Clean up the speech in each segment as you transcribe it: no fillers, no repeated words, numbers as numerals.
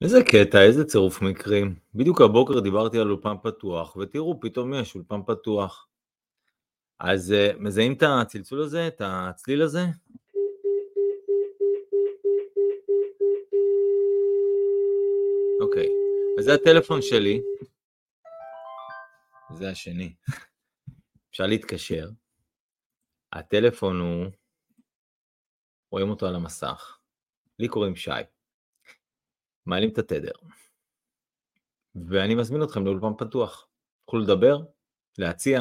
איזה קטע, איזה צירוף מקרים. בדיוק הבוקר דיברתי על אולפן פתוח, ותראו, פתאום יש אולפן פתוח. אז מזהים את הצלצול הזה, את הצליל הזה? אוקיי, אז זה הטלפון שלי, זה השני. אפשר להתקשר. הטלפון הוא, רואים אותו על המסך. לי קוראים שי. מעלים את התדר. ואני מזמין אתכם לאולפן פתוח. תוכלו לדבר, להציע,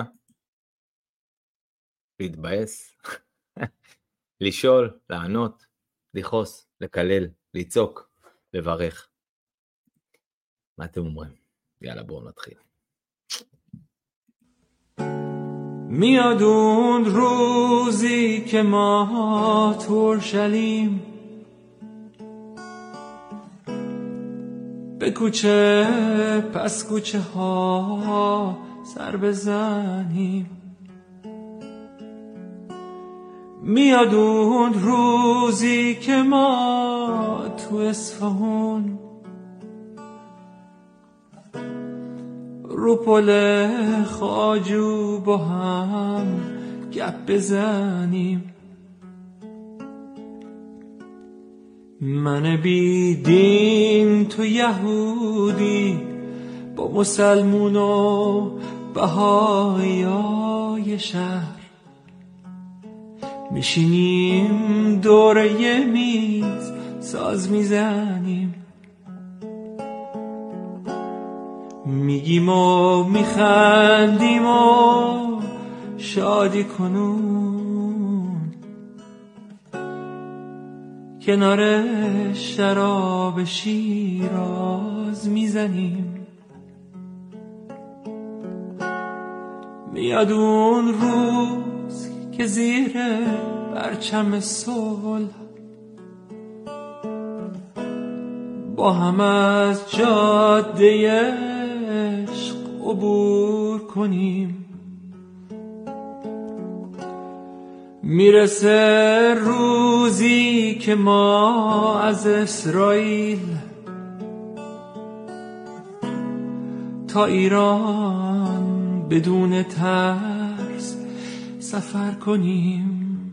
להתבאס, לשאול, לענות, לכעוס, לקלל, לצעוק, לברך. מה אתם אומרים? יאללה, בואו נתחיל. میاد اون روزی که ما تو اورشلیم به کوچه پس کوچه ها سر بزنیم میاد اون روزی که ما تو اصفهان رو پل خواجو با هم گپ بزنیم من بی دین تو یهودی با مسلمون و بهایای شهر میشینیم دور یه میز ساز میزنیم میگیم و میخندیم و شادی کنون کنار شراب شیراز میزنیم میاد اون روز که زیر پرچم صلح با هم از جاده عشق عبور کنیم میرسه روزی که ما از اسرائیل تا ایران بدون ترس سفر کنیم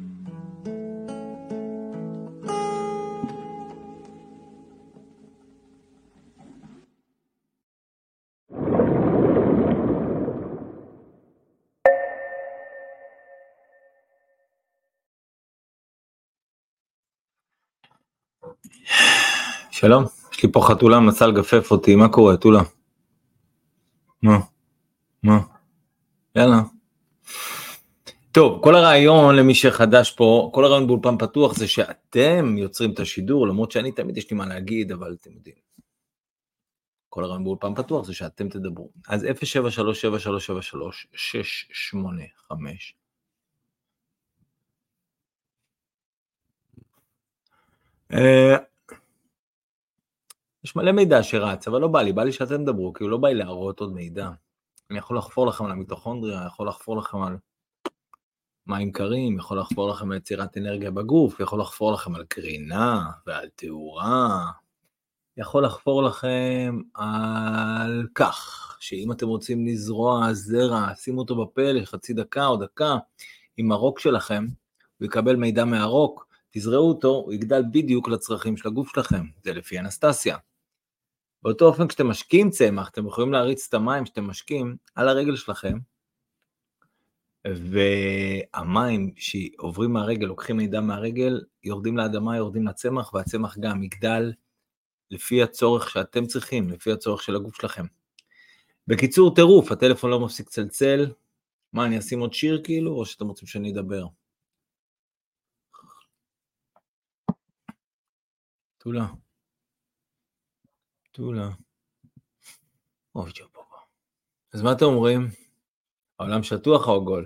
שלום, יש לי פה חתולה מנסה לגפף אותי, מה קורה, תולה? מה? יאללה. טוב, כל הרעיון למי שחדש פה, כל הרעיון באולפן פתוח זה שאתם יוצרים את השידור, למרות שאני תמיד יש לי מה להגיד, אבל אתם יודעים. כל הרעיון באולפן פתוח זה שאתם תדברו. אז 073-7373-685. יש מלא מידע שרץ, אבל לא בא לי שאתם תדברו, כי הוא לא בא לי להראות עוד מידע. אני יכול לחפור לכם על המיטוכונדריה, יכול לחפור לכם על מים קרים, יכול לחפור לכם על יצירת אנרגיה בגוף, יכול לחפור לכם על קרינה ועל תאורה, יכול לחפור לכם על כך, שאם אתם רוצים לזרוע זרע, שימו אותו בפה לחצי דקה או דקה, עם הרוק שלכם, הוא יקבל מידע מהרוק, תזרעו אותו, הוא יגדל בדיוק לצרכים של הגוף שלכם, זה לפי אנסטסיה. באותו אופן, כשאתם משקים צמח, אתם יכולים להריץ את המים שאתם משקים על הרגל שלכם, והמים שעוברים מהרגל, לוקחים מידע מהרגל, יורדים לאדמה, יורדים לצמח, והצמח גם יגדל לפי הצורך שאתם צריכים, לפי הצורך של הגוף שלכם. בקיצור, טירוף, הטלפון לא מפסיק צלצל. מה, אני אשים עוד שיר כאילו, או שאתם רוצים שאני אדבר? תולה. אוי, ג'בובה. אז מה אתם אומרים? העולם שטוח או עגול?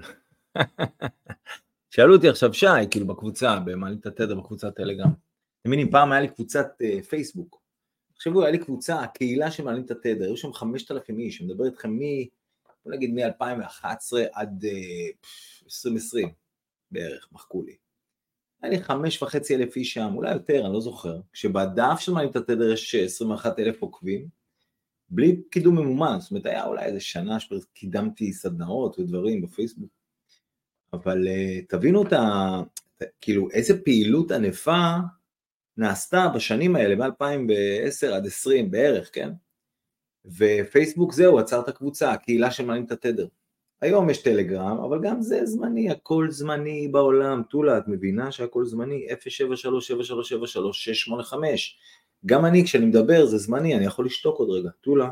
שאלו אותי עכשיו שי, כאילו בקבוצה, במעלים את התדר, בקבוצת טלגרם. אתם מבינים, פעם היה לי קבוצת פייסבוק. עכשיו היה לי קבוצה, הקהילה שמעלים את התדר, היו שם 5,000 איש, אני מדבר איתכם בוא נגיד מ-2011 עד 2020 בערך, מחקו לי. היה לי 5,500 איש שם, אולי יותר, אני לא זוכר, כשבדף של מעלים את התדר יש 21,000 עוקבים, בלי קידום ממומן, זאת אומרת, היה אולי איזה שנה שקידמתי סדנאות ודברים בפייסבוק, אבל תבינו כאילו איזה פעילות ענפה נעשתה בשנים האלה, מ-2010 עד 20 בערך, כן? ופייסבוק זהו, עצר את הקבוצה, הקהילה שמעלים את התדר. היום יש טלגרם, אבל גם זה זמני, הכל זמני בעולם. טולה, את מבינה שהכל זמני? 073-7373-685. גם אני, כשאני מדבר, זה זמני, אני יכול לשתוק עוד רגע. טולה.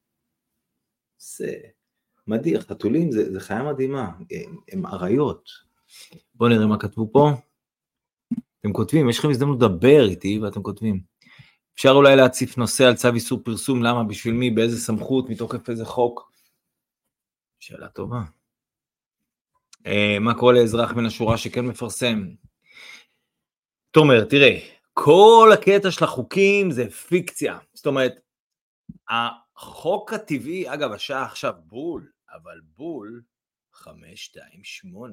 זה מדהים, חתולים זה חיה מדהימה, הם עריות. בואו נראה מה כתבו פה. אתם כותבים, יש לכם הזדמנות לדבר איתי, ואתם כותבים. אפשר אולי להציף נושא על צו איסור פרסום, למה, בשביל מי, באיזה סמכות, מתוקף איזה חוק? שאלה טובה. מה קורה לאזרח מן השורה שכן מפרסם? תומר, תראה, כל הקטע של החוקים זה פיקציה. זאת אומרת, החוק הטבעי, אגב, השעה עכשיו בול, אבל בול 528.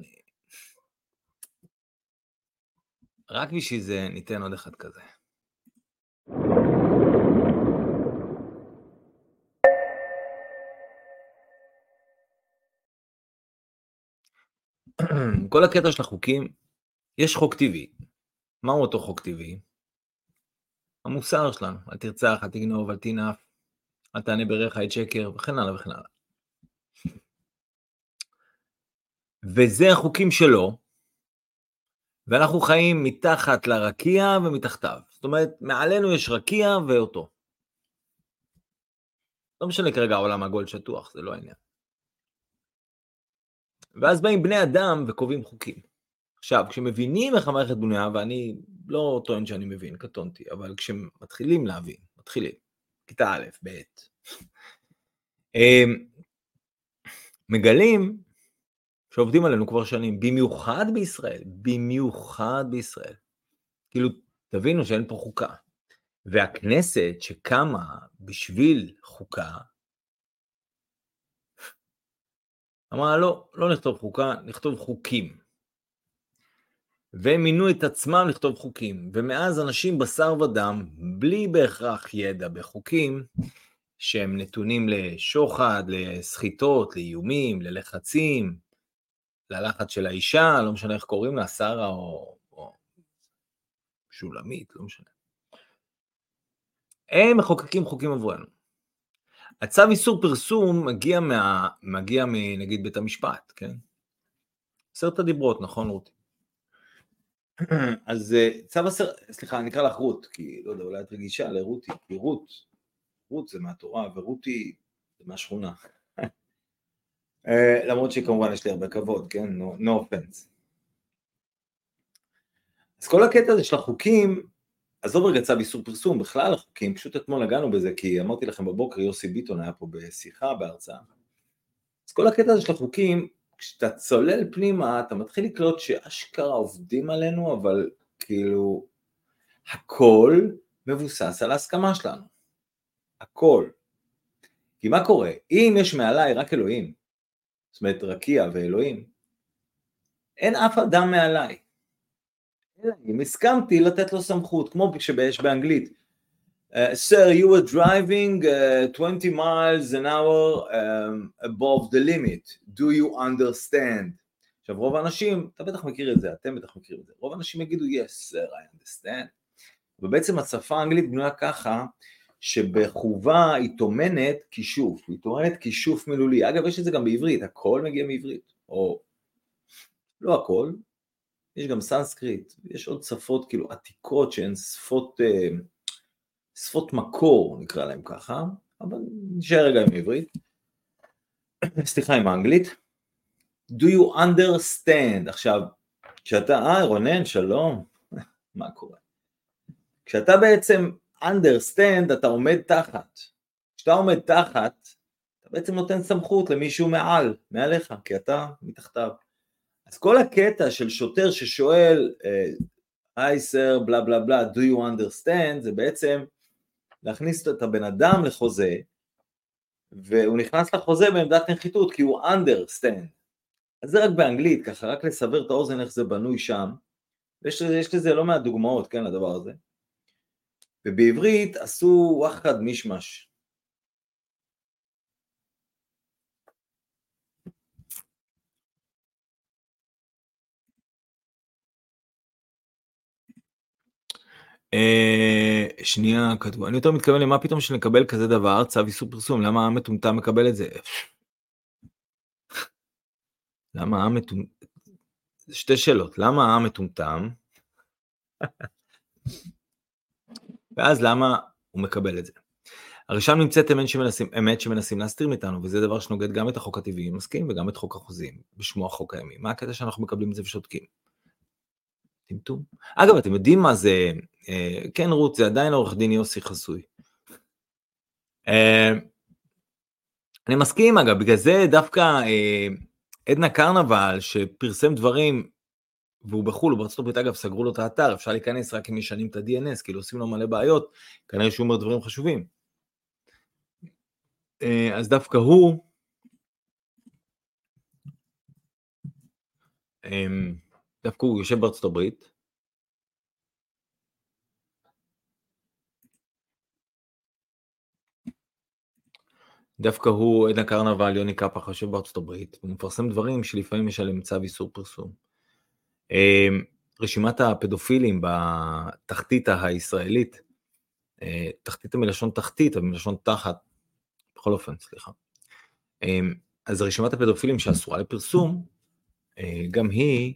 רק בשביל זה ניתן עוד אחד כזה. כל הקטע של החוקים, יש חוק טבעי. מהו אותו חוק טבעי? המוסר שלנו, אל תרצח, אל תגנוב, אל תנאף, אל תענה ברך, אל שקר, וכן הלאה וכן הלאה. וזה החוקים שלו, ואנחנו חיים מתחת לרקיע ומתחתיו. זאת אומרת, מעלינו יש רקיע ואותו. לא משנה כרגע העולם עגול שטוח, זה לא העניין. ואז באים בני אדם וקובעים חוקים. עכשיו, כשמבינים איך המערכת בנויה, ואני לא טוען שאני מבין, קטונתי, אבל כשמתחילים להבין, כיתה א', ב', מגלים שעובדים עלינו כבר שנים, במיוחד בישראל. כאילו, תבינו שאין פה חוקה. והכנסת שקמה בשביל חוקה, אמרה, לא נכתוב חוקה, נכתוב חוקים. והם מינו את עצמם לכתוב חוקים, ומאז אנשים בשר ודם, בלי בהכרח ידע בחוקים, שהם נתונים לשוחד, לסחיטות, לאיומים, ללחצים, ללחץ של האישה, לא משנה איך קוראים לה, שרה או שולמית, לא משנה. הם מחוקקים חוקים עבורנו. הצו איסור פרסום מגיע מנגיד בית המשפט, כן? 10 הדיברות, נכון רותי? אז סליחה, אני אקרא לך רות, כי לא יודע, אולי את רגישה לרותי, כי רות זה מהתורה, ורותי זה מהשכונה. למרות שכמובן יש לי הרבה כבוד, כן? No offense. אז כל הקטע הזה של החוקים, עזוב רגע צו איסור פרסום, בכלל החוקים, פשוט אתמול נגענו בזה, כי אמרתי לכם בבוקר, יוסי ביטון היה פה בשיחה, בהרצאה. אז כל הקטע הזה של החוקים, כשאתה צולל פנימה, אתה מתחיל לקלוט שאשכרה עובדים עלינו, אבל כאילו, הכל מבוסס על ההסכמה שלנו. הכל. כי מה קורה? אם יש מעליי רק אלוהים, זאת אומרת רקיע ואלוהים, אין אף אדם מעליי. אם הסכמתי לתת לו סמכות, כמו שיש באנגלית, Sir, you were driving 20 miles an hour above the limit. Do you understand? עכשיו, רוב האנשים, אתה בטח מכיר את זה, אתם בטח מכירים את זה, רוב האנשים יגידו, yes, sir, I understand. ובעצם השפה האנגלית בנויה ככה, שבחובה היא טומנת כישוף, היא טומנת כישוף מילולי. אגב, יש את זה גם בעברית, הכל מגיע מעברית, או לא הכל, יש גם סנסקריט, יש עוד שפות כאילו עתיקות שהן שפות מקור, נקרא להם ככה, אבל נשאר רגע עם עברית. סליחה, עם האנגלית. Do you understand? עכשיו, כשאתה, רונן, שלום, מה קורה? כשאתה בעצם understand, אתה עומד תחת. כשאתה עומד תחת, אתה בעצם נותן סמכות למישהו מעליך, כי אתה מתחתיו. אז כל הקטע של שוטר ששואל, hi sir, בלה בלה בלה, do you understand? זה בעצם להכניס את הבן אדם לחוזה, והוא נכנס לחוזה בעמדת נחיתות, כי הוא understand. אז זה רק באנגלית, ככה רק לסבר את האוזן איך זה בנוי שם, יש לזה לא מעט דוגמאות, כן, לדבר הזה. ובעברית עשו וואחד מישמש. שנייה, כתבו, אני יותר מתכוון למה פתאום שנקבל כזה דבר, צו איסור פרסום, למה העם מטומטם מקבל את זה? למה העם מטומטם? שתי שאלות, למה העם מטומטם? ואז למה הוא מקבל את זה? הרי שם נמצאת אמת שמנסים להסתיר מאיתנו, וזה דבר שנוגד גם את החוק הטבעי, מסכים, וגם את חוק החוזים, בשמו החוק הימי. מה הקטע שאנחנו מקבלים את זה ושותקים? טמטום. אגב, אתם יודעים מה זה, כן רות, זה עדיין עורך דין יוסי חסוי. אני מסכים, אגב, בגלל זה דווקא עדנה קרנבל, שפרסם דברים, והוא בחול, ובארצות הברית, אגב, סגרו לו את האתר, אפשר להיכנס רק אם ישנים את ה-DNS, כאילו עושים לו מלא בעיות, כנראה שהוא אומר דברים חשובים. אז דווקא הוא, יושב בארצות הברית, דווקא הוא, עדנה קרנבל, יוני קפח, יושב בארצות הברית, הוא מפרסם דברים שלפעמים יש עליהם צו איסור פרסום. רשימת הפדופילים בתחתית הישראלית, תחתית מלשון תחתית, אבל מלשון תחת, בכל אופן, סליחה. אז רשימת הפדופילים שאסורה לפרסום, גם היא,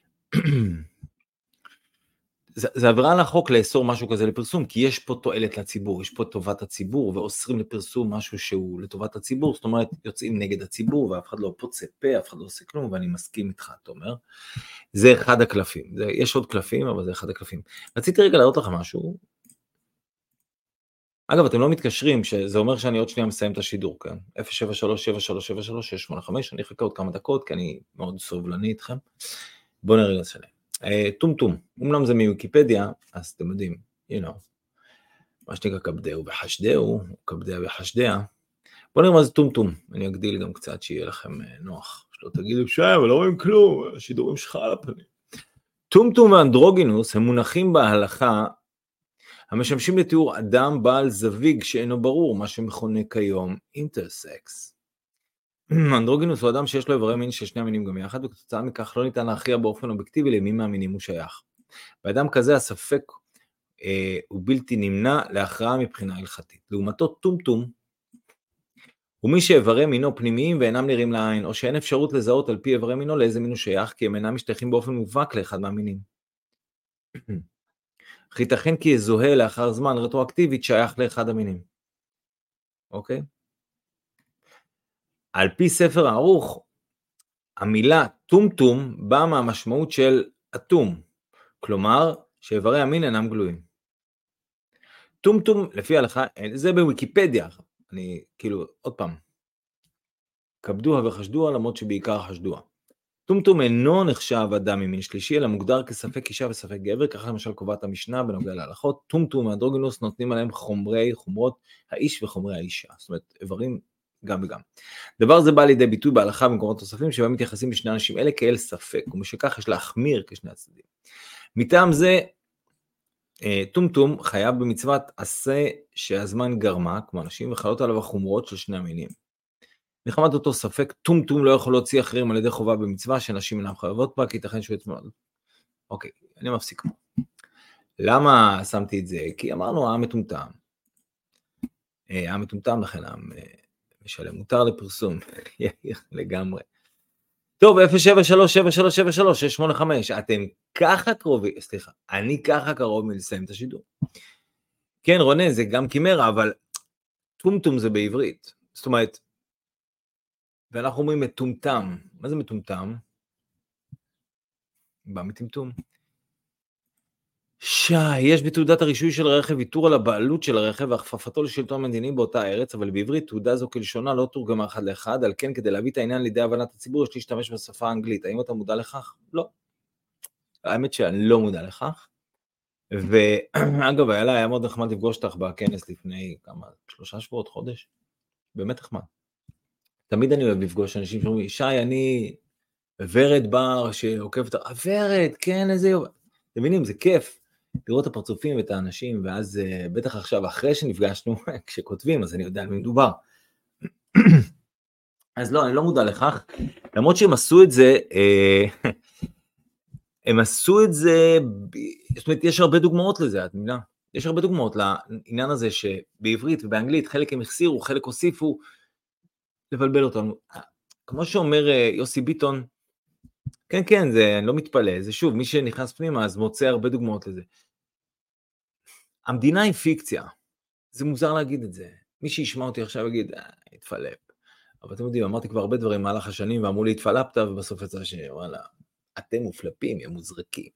זה עבירה על החוק לאסור משהו כזה לפרסום, כי יש פה תועלת לציבור, יש פה טובת הציבור, ואוסרים לפרסום משהו שהוא לטובת הציבור, זאת אומרת, יוצאים נגד הציבור, ואף אחד לא פוצה פה, אף אחד לא עושה כלום, ואני מסכים איתך, אתה אומר. זה אחד הקלפים, יש עוד קלפים, אבל זה אחד הקלפים. רציתי רגע להראות לך משהו. אגב, אתם לא מתקשרים, שזה אומר שאני עוד שנייה מסיים את השידור, כן? 073-7373-685, אני אחכה עוד כמה דקות, כי אני מאוד סובלני איתכם. בואו נראה את שלהם. טומטום, אמנם זה מוויקיפדיה, אז אתם יודעים, מה שנקרא כבדהו וחשדהו, כבדהו וחשדיה. בואו נראה מה זה טומטום, אני אגדיל גם קצת שיהיה לכם נוח, שלא תגידו אבל לא רואים כלום, השידורים שלך על הפנים. טומטום ואנדרוגינוס הם מונחים בהלכה, המשמשים לתיאור אדם בעל זוויג שאינו ברור, מה שמכונה כיום אינטרסקס. אנדרוגינוס הוא אדם שיש לו איברי מין של שני המינים גם יחד, וכתוצאה מכך לא ניתן להכריע באופן אובייקטיבי למי מהמינים הוא שייך. באדם כזה הספק הוא בלתי נמנע להכרעה מבחינה הלכתית. לעומתו טומטום הוא מי שאיברי מינו פנימיים ואינם נראים לעין, או שאין אפשרות לזהות על פי איברי מינו לאיזה מין הוא שייך, כי הם אינם משתייכים באופן מובהק לאחד מהמינים. אך ייתכן כי יזוהה לאחר זמן רטרואקטיבית שייך לאחד המינים. אוקיי? על פי ספר הערוך, המילה טומטום באה מהמשמעות של אטום, כלומר שאיברי המין אינם גלויים. טומטום, לפי ההלכה, זה בוויקיפדיה, אני כאילו, עוד פעם, כבדוה וחשדוה למרות שבעיקר חשדוה. טומטום אינו נחשב אדם ממין שלישי, אלא מוגדר כספק אישה וספק גבר, ככה למשל קובעת המשנה בנוגע להלכות, טומטום ואנדרוגינוס נותנים עליהם חומרות האיש וחומרי האישה, זאת אומרת, איברים גם וגם. דבר זה בא לידי ביטוי בהלכה במקומות נוספים, שבהם מתייחסים לשני אנשים אלה כאל ספק, ומשכך יש להחמיר כשני הצדדים. מטעם זה, טומטום חייב במצוות עשה שהזמן גרמה, כמו אנשים, וחלות עליו החומרות של שני המינים. מחמת אותו ספק, טומטום לא יכול להוציא אחרים על ידי חובה במצווה, שנשים אינם חייבות בה, כי ייתכן שהוא יצמוד. אוקיי, אני מפסיק. למה שמתי את זה? כי אמרנו, העם מטומטם. העם מטומטם, לכן העם משלם. מותר לפרסום, לגמרי. טוב, 073-7373-685, אתם ככה קרובים, סליחה, אני ככה קרוב מלסיים את השידור. כן, רונן, זה גם קימרה, אבל טומטום זה בעברית. זאת אומרת, ואנחנו אומרים מטומטם. מה זה מטומטם? בא מטומטום. יש בתעודת הרישוי של הרכב ויתור על הבעלות של הרכב והכפפתו לשלטון מדיני באותה ארץ, אבל בעברית תעודה זו כלשונה לא תורגמה אחד לאחד, על כן כדי להביא את העניין לידי הבנת הציבור יש להשתמש בשפה האנגלית. האם אתה מודע לכך? לא. האמת שאני לא מודע לכך. ואגב, היה מאוד נחמד לפגוש אותך בכנס לפני כמה, 3 שבועות, חודש. באמת נחמד. תמיד אני אוהב לפגוש אנשים שאומרים, שי, אני ורד בר שעוקבת, ורד, כן, איזה יופי. אתם מבינים, זה כיף לראות את הפרצופים ואת האנשים, ואז בטח עכשיו, אחרי שנפגשנו, כשכותבים, אז אני יודע על מי מדובר. אז לא, אני לא מודע לכך, למרות שהם עשו את זה, הם עשו את זה, זאת אומרת, יש הרבה דוגמאות לזה, את מבינה? יש הרבה דוגמאות לעניין הזה שבעברית ובאנגלית חלק הם החסירו, חלק הוסיפו, לבלבל אותנו. כמו שאומר יוסי ביטון, כן, כן, זה, אני לא מתפלא, זה שוב, מי שנכנס פנימה אז מוצא הרבה דוגמאות לזה. המדינה היא פיקציה, זה מוזר להגיד את זה. מי שישמע אותי עכשיו יגיד, התפלפ. אבל אתם יודעים, אמרתי כבר הרבה דברים במהלך השנים, ואמרו לי, התפלפת, ובסוף יצא שוואלה, אתם מופלפים, הם מוזרקים.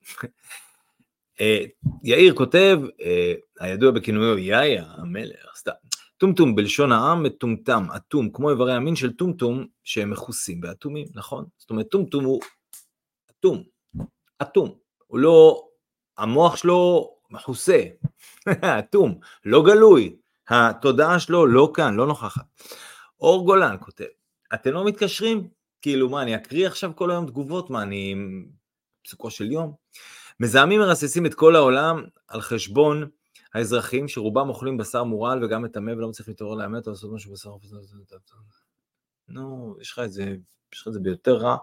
יאיר כותב, הידוע בכינויו יאיה, המלך, סתם. טומטום בלשון העם מטומטם, אטום, כמו איברי המין של טומטום שהם מכוסים באטומים, נכון? זאת אומרת, טומטום הוא אטום, אטום, הוא לא, המוח שלו מכוסה, אטום, לא גלוי, התודעה שלו לא כאן, לא נוכחת. אור גולן כותב, אתם לא מתקשרים? כאילו מה, אני אקריא עכשיו כל היום תגובות, מה, אני פסוקו של יום? מזהמים מרססים את כל העולם על חשבון האזרחים שרובם אוכלים בשר מורל וגם את המה ולא מצליח להתעורר לאמת או לעשות משהו בשר. נו, יש לך את זה ביותר רע.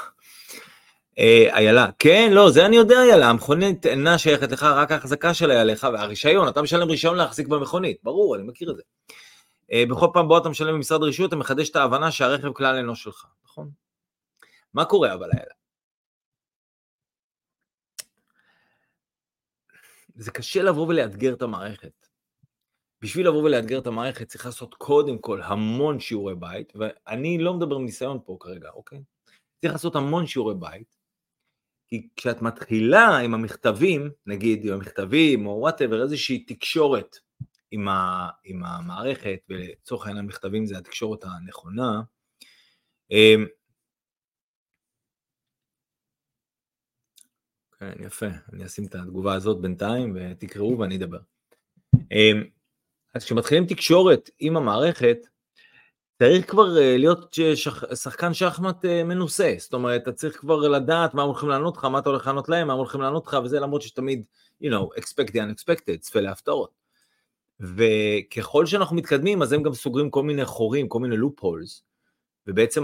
איילה, כן, לא, זה אני יודע איילה, המכונית אינה שייכת לך, רק ההחזקה שלה היה לך, והרישיון, אתה משלם רישיון להחזיק במכונית, ברור, אני מכיר את זה. בכל פעם בו אתה משלם במשרד רישוי, אתה מחדש את ההבנה שהרכב כלל אינו שלך, נכון? מה קורה אבל איילה? זה קשה לבוא ולאתגר את המערכת. בשביל לבוא ולאתגר את המערכת צריך לעשות קודם כל המון שיעורי בית, ואני לא מדבר מניסיון פה כרגע, אוקיי? צריך לעשות המון שיעורי בית, כי כשאת מתחילה עם המכתבים, נגיד עם המכתבים או whatever, איזושהי תקשורת עם המערכת, ולצורך העניין המכתבים זה התקשורת הנכונה, כן, יפה, אני אשים את התגובה הזאת בינתיים ותקראו ואני אדבר. אז כשמתחילים תקשורת עם המערכת, צריך כבר להיות שחקן שחמט מנוסה, זאת אומרת, אתה צריך כבר לדעת מה הולכים לענות לך, מה אתה הולך לענות להם, מה הולכים לענות לך, וזה למרות שתמיד, expect the unexpected, צפה להפתעות. וככל שאנחנו מתקדמים, אז הם גם סוגרים כל מיני חורים, כל מיני loopholes, ובעצם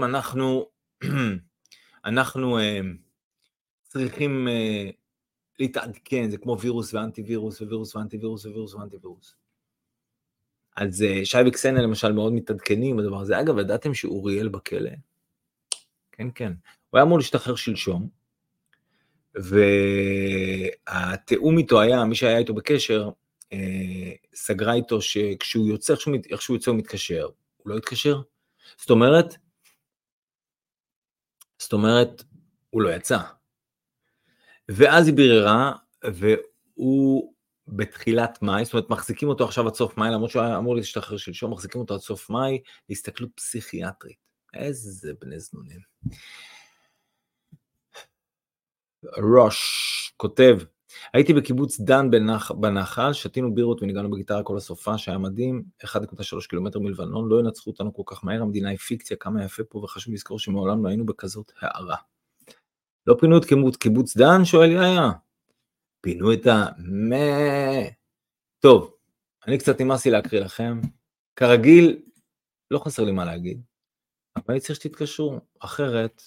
אנחנו צריכים להתעדכן, זה כמו וירוס ואנטי וירוס, ווירוס ואנטי וירוס, ווירוס ואנטי וירוס. אז שי וקסניה למשל מאוד מתעדכנים בדבר הזה. אגב, ידעתם שאוריאל בכלא? כן, כן. הוא היה אמור להשתחרר שלשום, והתאום איתו היה, מי שהיה איתו בקשר, סגרה איתו שכשהוא יוצא, איך שהוא יוצא הוא מתקשר. הוא לא התקשר? זאת אומרת, הוא לא יצא. ואז היא ביררה, והוא בתחילת מאי, זאת אומרת, מחזיקים אותו עכשיו עד סוף מאי, למרות שהוא היה אמור להשתחרר שלשום, מחזיקים אותו עד סוף מאי, להסתכלות פסיכיאטרית. איזה בני זנונים. ראש, כותב, הייתי בקיבוץ דן בנחל, שתינו בירות וניגענו בגיטרה כל הסופה, שהיה מדהים, 1.3 קילומטר מלבנון, לא ינצחו אותנו כל כך מהר, המדינה היא פיקציה, כמה יפה פה, וחשוב לזכור שמעולם לא היינו בכזאת הערה. לא פינו את קיבוץ דן, שואל יאיה. פינו את טוב, אני קצת נמאס לי להקריא לכם. כרגיל, לא חסר לי מה להגיד, אבל אני צריך שתתקשרו, אחרת,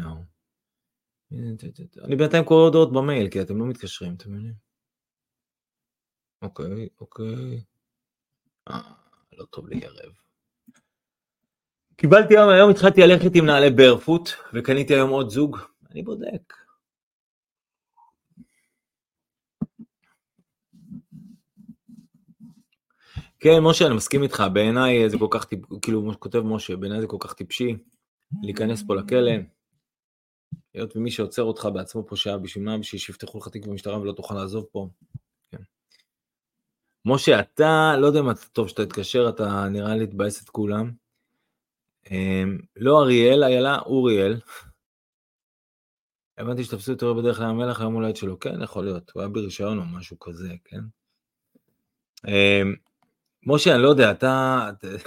אני בינתיים קורא הודעות במייל, כי אתם לא מתקשרים, אתם מבינים? אוקיי. לא טוב לי ערב. קיבלתי היום התחלתי ללכת עם נעלי ברפוט, וקניתי היום עוד זוג, אני בודק. כן, משה, אני מסכים איתך, בעיניי זה כל כך, כאילו, כותב משה, בעיניי זה כל כך טיפשי, להיכנס פה לכלא, להיות ומי שעוצר אותך בעצמו פושע, בשביל מה, בשביל שיפתחו לך תיק במשטרה ולא תוכל לעזוב פה. כן. משה, אתה, לא יודע מה טוב שאתה תתקשר, אתה נראה לי תבאס את כולם. לא אריאל, איילה, אוריאל. הבנתי שתפסו יותר בדרך כלל המלך, היום אולי שלו, כן, יכול להיות, הוא היה ברישיון או משהו כזה, כן. משה, אני לא יודע, אתה,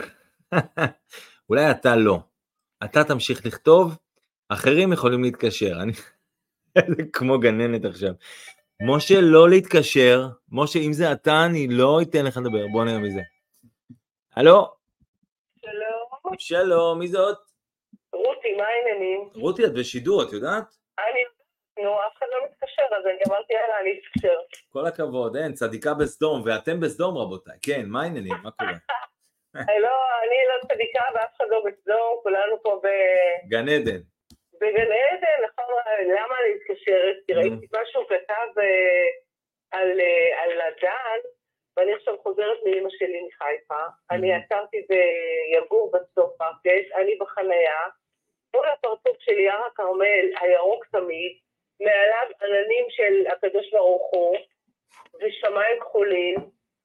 אולי אתה לא. אתה תמשיך לכתוב, אחרים יכולים להתקשר, זה כמו גננת עכשיו. משה, לא להתקשר. משה, אם זה אתה, אני לא אתן לך לדבר. בוא נראה מי זה. הלו? שלום. שלום, מי זאת? רותי, מה העניינים? רותי, את בשידור, את יודעת? אף אחד לא מתקשר, אז אני אמרתי, יאללה, אני אתקשר. כל הכבוד, אין, צדיקה בסדום, ואתם בסדום, רבותיי. כן, מה העניינים? מה קורה? אני לא צדיקה ואף אחד לא בסדום, כולנו פה גן עדן. בגן עדן, נכון, למה אני מתקשרת? כי ראיתי משהו כתב על הדן, ואני עכשיו חוזרת מאמא שלי מחיפה, אני עצרתי ביגור בסוף פארקט, אני בחנייה, מול הפרצוף של יער הכרמל, הירוק תמיד, מעליו עננים של הקדוש ברוך הוא, ושמיים כחולים,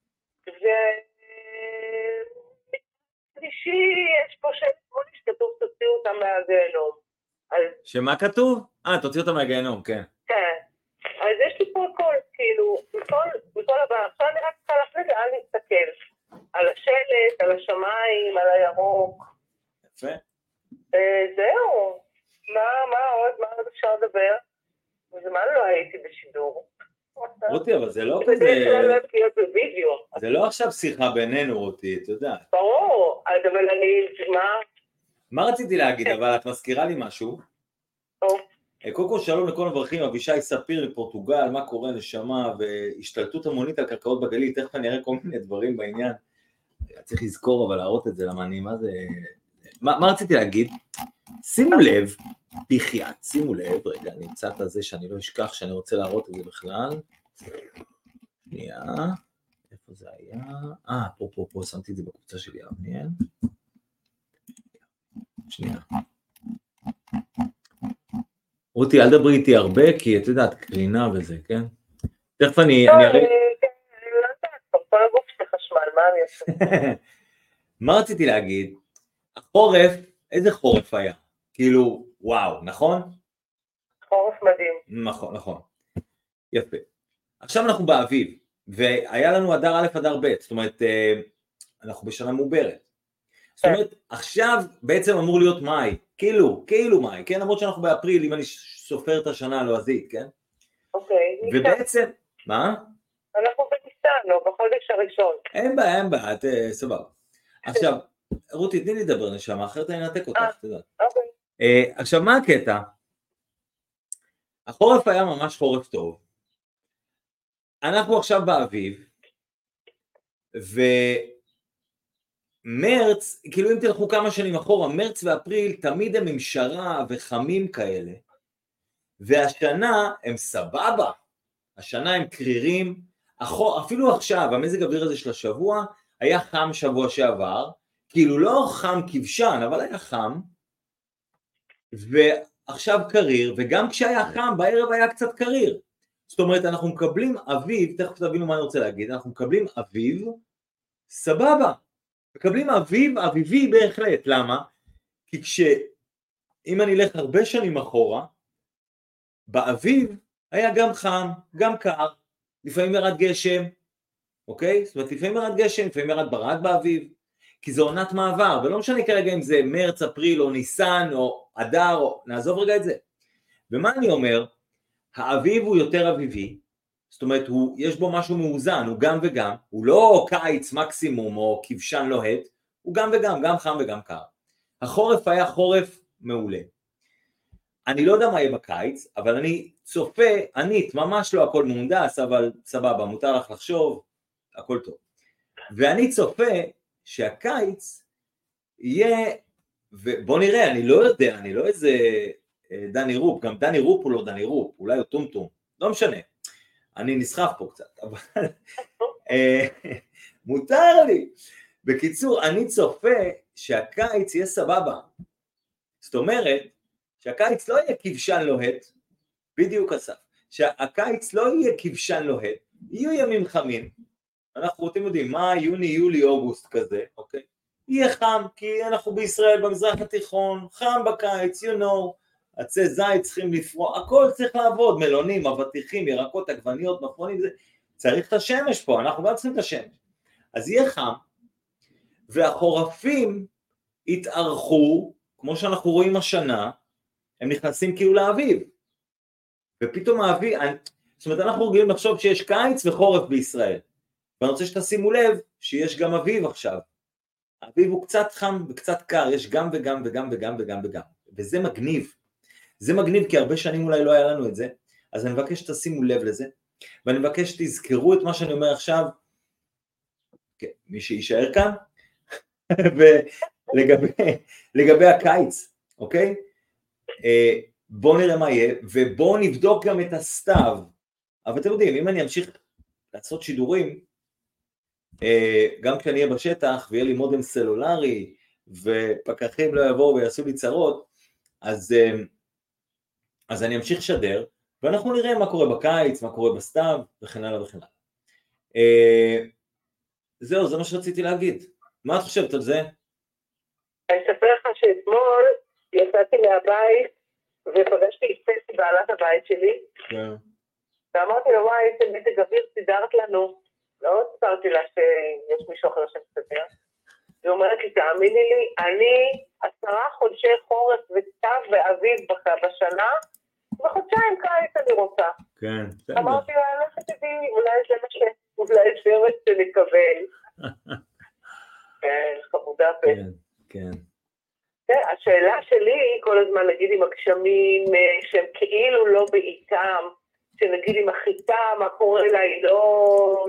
יש פה שם כחולי שכתוב תוציאו אותם מהגיהנום. שמה כתוב? תוציא אותם מהגיהנום, כן. כן. אז יש לי פה הכל, כאילו, מכל הבא, עכשיו אני רק צריכה להחליט לאן להסתכל. על השלט, על השמיים, על הירוק. יפה. זהו. מה עוד אפשר לדבר? מזמן לא הייתי בשידור. רותי, אבל זה לא כזה... בדרך כלל לא הייתי להיות בווידאו. זה לא עכשיו שיחה בינינו, רותי, את יודעת. ברור, אבל אני... מה רציתי להגיד, אבל את מזכירה לי משהו? טוב. קודם כל שלום לכל המברכים, אבישי ספיר לפורטוגל, מה קורה נשמה, והשתלטות המונית על קרקעות בגליל, תכף אני אראה כל מיני דברים בעניין. צריך לזכור אבל להראות את זה, למה אני, מה זה... מה רציתי להגיד? שימו לב, בחייאת, שימו לב, רגע, אני אמצא את זה שאני לא אשכח, שאני רוצה להראות את זה בכלל. שנייה, איפה זה היה? פה, שמתי את זה בקבוצה שלי, אבניאל. שנייה. רותי, אל דברי איתי הרבה, כי את יודעת, קרינה וזה, כן? תכף אני אראה... לא יודעת, כל הגוף של חשמל, מה אני אעשה? מה רציתי להגיד? החורף, איזה חורף היה? כאילו, וואו, נכון? חורף מדהים. נכון. יפה. עכשיו אנחנו באביב, והיה לנו אדר א' אדר ב', זאת אומרת, אנחנו בשנה מעוברת. זאת אומרת, עכשיו בעצם אמור להיות מאי, כאילו מאי, כן? למרות שאנחנו באפריל, אם אני סופר את השנה הלועזית, כן? אוקיי. ובעצם, מה? אנחנו בניסן, או בחודש הראשון. אין בעיה, את סבבה. עכשיו, רותי, תני לי לדבר נשמה, אחרת אני אנתק אותך, אתה יודע. אוקיי. עכשיו, מה הקטע? החורף היה ממש חורף טוב. אנחנו עכשיו באביב, ומרץ, כאילו אם תלכו כמה שנים אחורה, מרץ ואפריל תמיד הם עם שרה וחמים כאלה, והשנה הם סבבה, השנה הם קרירים, אפילו עכשיו, המזג האוויר הזה של השבוע, היה חם שבוע שעבר, כאילו לא חם כבשן, אבל היה חם, ועכשיו קריר, וגם כשהיה חם, בערב היה קצת קריר. זאת אומרת, אנחנו מקבלים אביב, תכף תבינו מה אני רוצה להגיד, אנחנו מקבלים אביב, סבבה, מקבלים אביבי בהחלט, למה? כי אם אני אלך הרבה שנים אחורה, באביב היה גם חם, גם קר, לפעמים ירד גשם, אוקיי? זאת אומרת, לפעמים ירד גשם, לפעמים ירד ברד באביב, כי זו עונת מעבר, ולא משנה כרגע אם זה מרץ, אפריל, או ניסן, או אדר, או... נעזוב רגע את זה. ומה אני אומר? האביב הוא יותר אביבי, זאת אומרת, יש בו משהו מאוזן, הוא גם וגם, הוא לא קיץ מקסימום, או כבשן לוהט, הוא גם וגם, גם חם וגם קר. החורף היה חורף מעולה. אני לא יודע מה יהיה בקיץ, אבל אני צופה, ממש לא הכל מהונדס, אבל סבבה, מותר לך לחשוב, הכל טוב. ואני צופה שהקיץ יהיה, ובוא נראה, אני לא יודע, אני לא איזה דני רופ, גם דני רופ הוא לא דני רופ, אולי הוא טומטום, לא משנה, אני נסחף פה קצת, אבל מותר לי. בקיצור, אני צופה שהקיץ יהיה סבבה, זאת אומרת, שהקיץ לא יהיה כבשן לוהט, בדיוק אסף, שהקיץ לא יהיה כבשן לוהט, יהיו ימים חמים, אנחנו רוצים יודעים, מה יוני, יולי, אוגוסט כזה, אוקיי? יהיה חם, כי אנחנו בישראל, במזרח התיכון, חם בקיץ, עצי זית צריכים לפרוע, הכל צריך לעבוד, מלונים, אבטיחים, ירקות, עגבניות, מפרונים, זה, צריך את השמש פה, אנחנו גם צריכים את השמש. אז יהיה חם, והחורפים יתארכו, כמו שאנחנו רואים השנה, הם נכנסים כאילו לאביב, ופתאום האביב, זאת אומרת, אנחנו רגילים לחשוב שיש קיץ וחורף בישראל. ואני רוצה שתשימו לב שיש גם אביב עכשיו. האביב הוא קצת חם וקצת קר, יש גם וגם וגם וגם וגם וגם. וזה מגניב. זה מגניב כי הרבה שנים אולי לא היה לנו את זה, אז אני מבקש שתשימו לב לזה, ואני מבקש שתזכרו את מה שאני אומר עכשיו, מי שישאר כאן, ולגבי הקיץ, אוקיי? בואו נראה מה יהיה, ובואו נבדוק גם את הסתיו, אבל אתם יודעים, אם אני אמשיך לעשות שידורים, גם כשאני אהיה בשטח, ויהיה לי מודם סלולרי, ופקחים לא יבואו ויעשו לי צרות, אז אני אמשיך לשדר, ואנחנו נראה מה קורה בקיץ, מה קורה בסתיו, וכן הלאה וכן הלאה. זהו, זה מה שרציתי להגיד. מה את חושבת על זה? אני אספר לך שאתמול יצאתי מהבית, ופגשתי את פסי בעלת הבית שלי, ואמרתי לו, וואי, איזה מזג אוויר סידרת לנו. לא סיפרתי לה שיש מישהו אחר שמסתדר. היא אומרת לי, תאמיני לי, אני 10 חודשי חורף וסתיו ואביב בשנה, בחודשיים קיץ אני רוצה. כן. אמרתי לה, אני לא חושבי, אולי זה מה שנקבל. כן, חמודה פה. כן. השאלה שלי, כל הזמן נגיד עם הגשמים, שהם כאילו לא בעיתם, שנגיד עם החיטה, מה קורה לה, היא לא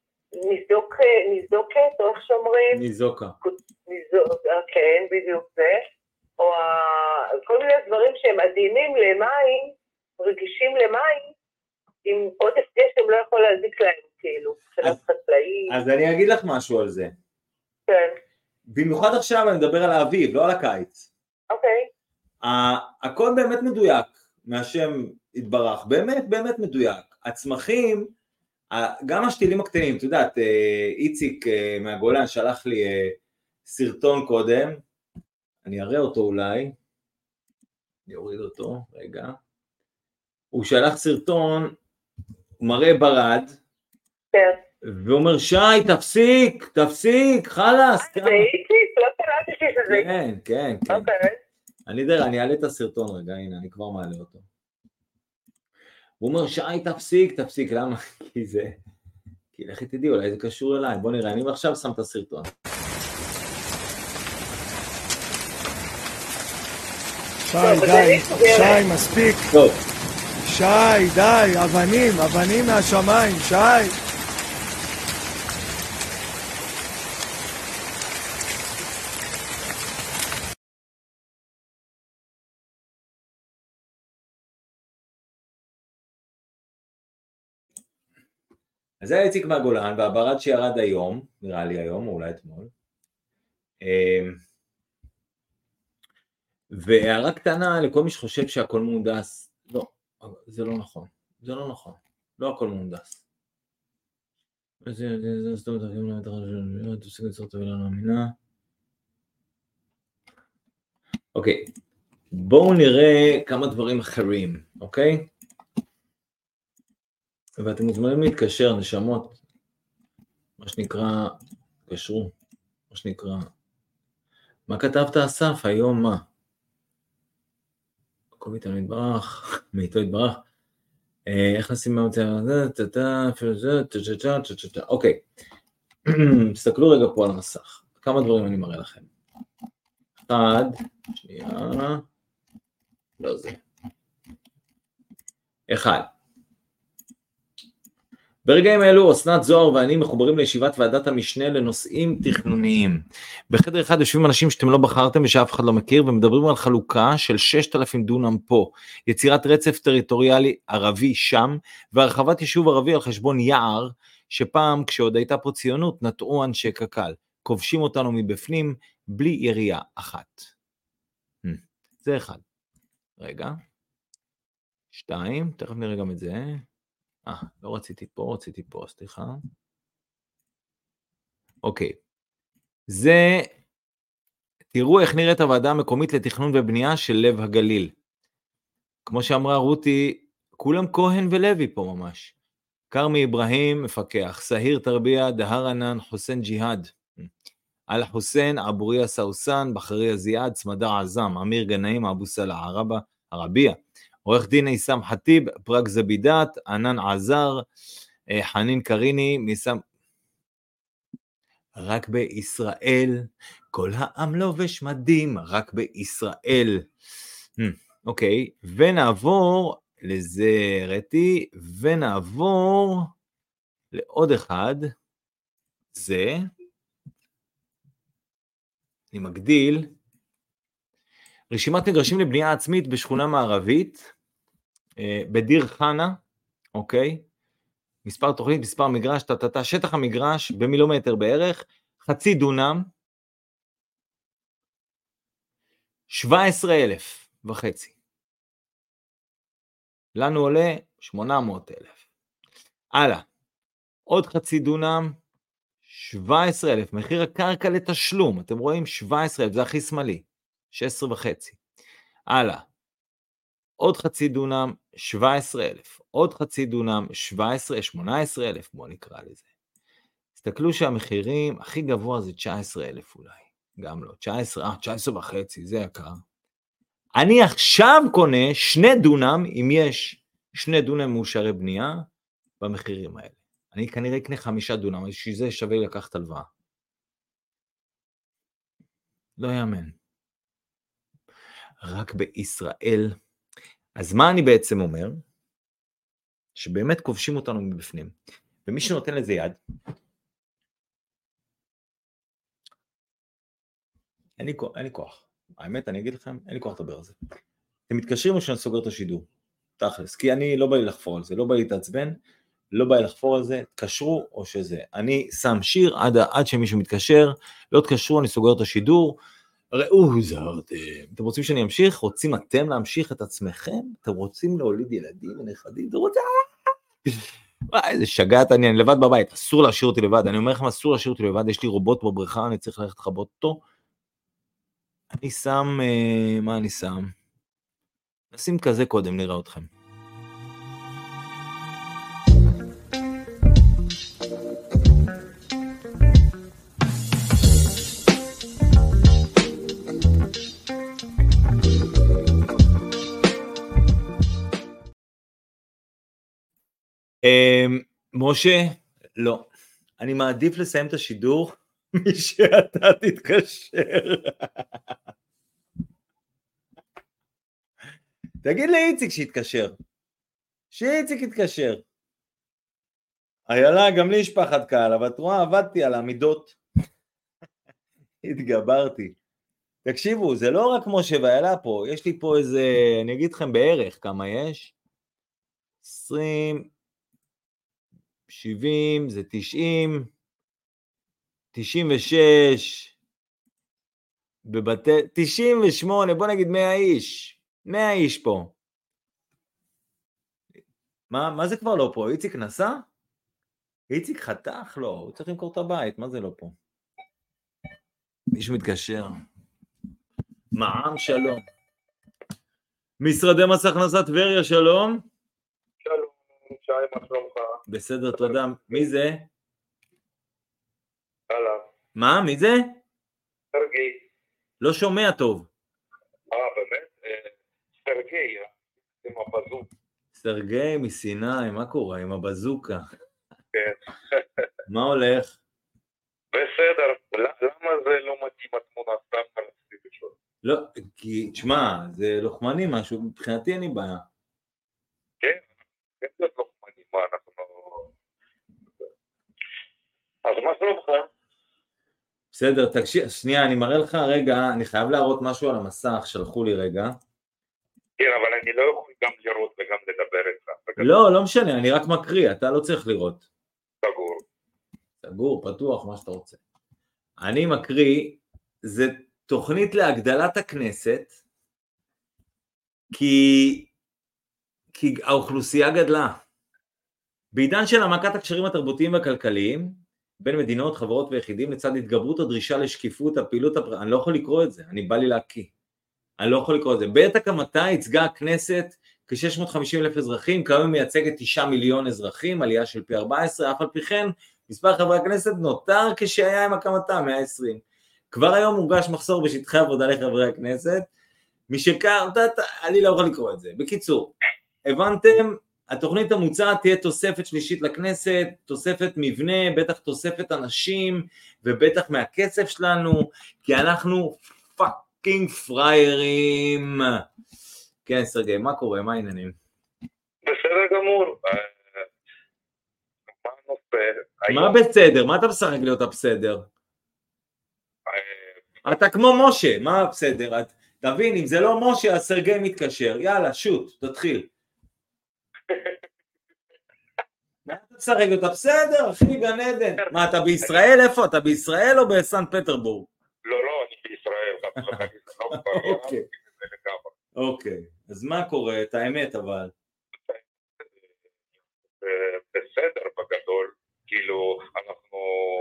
ניזוקת, או איך שאומרים? ניזוקה. כן, בדיוק זה. או כל מיני דברים שהם עדינים למים, רגישים למים, עם עודף גשם לא יכול להזיק להם, כאילו, של החקלאים. אז אני אגיד לך משהו על זה. כן. במיוחד עכשיו אני מדבר על האביב, לא על הקיץ. אוקיי. הכל באמת מדויק, מהשם התברך, באמת מדויק. הצמחים, גם השתילים הקטנים, אתה יודעת, איציק מהגולן שלח לי סרטון קודם, אני אראה אותו אולי, אני אוריד אותו, רגע. הוא שלח סרטון, הוא מראה ברד, כן. והוא אומר, שי, תפסיק, חלאס. זה איציק? לא קראתי שזה. כן. אוקיי. אני אעלה את הסרטון רגע, הנה, אני כבר מעלה אותו. הוא אומר, שי, תפסיק, למה? כי לכי תדעי, אולי זה קשור אליי, בוא נראה, אני עכשיו שם את הסרטון. שי, מספיק. טוב. שי, די, אבנים מהשמיים, שי. אז זה איציק מהגולן, והברד שירד היום, נראה לי היום, או אולי אתמול. והערה קטנה לכל מי שחושב שהכל מונדס, לא, זה לא נכון, לא הכל מונדס. אוקיי, בואו נראה כמה דברים אחרים, אוקיי? ואתם מוזמנים להתקשר, נשמות, מה שנקרא, קשרו, מה שנקרא, מה כתבת אסף היום, מה? הכל מאיתנו יתברך, מאיתו יתברך, איך נשים מהמצב הזה, אוקיי, תסתכלו רגע פה על המסך, כמה דברים אני מראה לכם. אחד, שנייה, לא זה. אחד. ברגעים האלו אסנת זוהר ואני מחוברים לישיבת ועדת המשנה לנושאים תכנוניים. בחדר אחד יושבים אנשים שאתם לא בחרתם ושאף אחד לא מכיר, ומדברים על חלוקה של 6,000 דונם פה, יצירת רצף טריטוריאלי ערבי שם, והרחבת יישוב ערבי על חשבון יער, שפעם כשעוד הייתה פה ציונות נטעו אנשי קק"ל, כובשים אותנו מבפנים בלי ירייה אחת. זה אחד. רגע. 2, תכף נראה גם את זה. לא רציתי פה, סליחה. אוקיי. זה, תראו איך נראית הוועדה המקומית לתכנון ובנייה של לב הגליל. כמו שאמרה רותי, כולם כהן ולוי פה ממש. קרמי אברהים, מפקח, סהיר תרביה, דהר ענן, חוסן ג'יהאד. על חוסן, עבוריה סאוסן, בחריה זיעד, סמדה עזם, אמיר גנאים, אבו סלע, ערביה, עורך דין איסם חטיב, פרק זבידת, ענן עזר, חנין קריני, מיסם... רק בישראל, כל העם לובש מדים, רק בישראל. אוקיי, ונעבור לזה ראיתי, ונעבור לעוד אחד, זה, אני מגדיל, רשימת מגרשים לבנייה עצמית בשכונה מערבית, בדיר חנה, אוקיי, מספר תוכנית, מספר מגרש, שטח המגרש במילומטר בערך, חצי דונם, 17,500. לנו עולה 800,000. הלאה, עוד חצי דונם, 17,000, מחיר הקרקע לתשלום, אתם רואים 17,000, זה הכי שמאלי, 16,500. הלאה, עוד חצי דונם, 17,000, עוד חצי דונם, 18,000, בואו נקרא לזה. תסתכלו שהמחירים הכי גבוה זה 19,000 אולי, גם לא, 19,500, זה יקר. אני עכשיו קונה 2 דונם, אם יש 2 דונם מאושרי בנייה, במחירים האלה. אני כנראה אקנה 5 דונם, שזה שווה לקחת הלוואה. לא יאמן. רק בישראל. אז מה אני בעצם אומר? שבאמת כובשים אותנו מבפנים. ומי שנותן לזה יד, אין לי כוח. האמת, אני אגיד לכם, אין לי כוח לדבר על זה. אתם מתקשרים או שאני סוגר את השידור? תכלס, כי אני לא בא לי לחפור על זה, לא בא לי להתעצבן, לא בא לי לחפור על זה, תקשרו או שזה. אני שם שיר עד שמישהו מתקשר, לא תקשרו, אני סוגר את השידור, ראו זרתם. אתם רוצים שאני אמשיך? רוצים אתם להמשיך את עצמכם? אתם רוצים להוליד ילדים ונכדים? אתם רוצים... איזה שגעת אני לבד בבית, אסור להשאיר אותי לבד, אני אומר לכם אסור להשאיר אותי לבד, יש לי רובוט בבריכה, אני צריך ללכת לחבות אותו. אני שם, מה אני שם? נשים כזה קודם, נראה אתכם. משה, לא. אני מעדיף לסיים את השידור משאתה תתקשר. תגיד לאיציק שיתקשר. שאיציק יתקשר. איילה, גם לי יש פחד קהל, אבל את רואה, עבדתי על העמידות. התגברתי. תקשיבו, זה לא רק משה ואיילה פה, יש לי פה איזה, אני אגיד לכם בערך כמה יש. 20, 70, זה 90, 96, 98, בוא נגיד 100 איש. 100 איש פה. מה זה כבר לא פה? איציק נסע? איציק חתך? לא, הוא צריך למכור את הבית, מה זה לא פה? מישהו מתקשר. מע"מ שלום. משרדי מס הכנסה טבריה שלום. שלום, שי, מה שלומך? בסדר, תודה. מי זה? הלאה. מה? מי זה? סרגי. לא שומע טוב. באמת? סרגי, עם הבזוק. סרגי מסיני, מה קורה? עם הבזוקה. כן. מה הולך? בסדר, למה זה לא מתאים התמונה סתם רציתי לשאול? לא, כי, תשמע, זה לוחמני משהו, מבחינתי אני בעיה. כן, כן זה לוחמני, מה אנחנו... אז מה שלומך? בסדר, תקשיב, שנייה, אני מראה לך רגע, אני חייב להראות משהו על המסך, שלחו לי רגע. כן, אבל אני לא יכול גם לראות וגם לדבר איתך. לא משנה, אני רק מקריא, אתה לא צריך לראות. סגור. סגור, פתוח, מה שאתה רוצה. אני מקריא, זה תוכנית להגדלת הכנסת, כי האוכלוסייה גדלה. בעידן של העמקת הקשרים התרבותיים והכלכליים, בין מדינות, חברות ויחידים, לצד התגברות הדרישה לשקיפות, הפעילות, אני לא יכול לקרוא את זה, אני בא לי להקיא. אני לא יכול לקרוא את זה. בעת הקמתה הצגה הכנסת כ-650,000 אזרחים, כיום מייצגת 9 מיליון אזרחים, עלייה של פי 14, אף על פי כן, מספר חברי הכנסת נותר כשהיה עם הקמתה, 120. כבר היום מורגש מחסור בשטחי עבודה לחברי הכנסת, משכך, אני לא יכול לקרוא את זה. בקיצור, הבנתם, התוכנית המוצעת תהיה תוספת שלישית לכנסת, תוספת מבנה, בטח תוספת אנשים, ובטח מהכסף שלנו, כי אנחנו פאקינג פריירים. כן, סרגי, מה קורה? מה העניינים? בסדר גמור. מה הנושא? מה בסדר? מה אתה משחק להיות בסדר? אתה כמו משה, מה בסדר? תבין, אם זה לא משה, אז סרגי מתקשר. יאללה, שוט, תתחיל. מה אתה משחק להיות בסדר? אחי, גן עדן. מה, אתה בישראל? איפה? אתה בישראל או בסן פטרבורג? לא, אני בישראל. אוקיי. אוקיי, אז מה קורה? את האמת אבל. בסדר בגדול, כאילו אנחנו,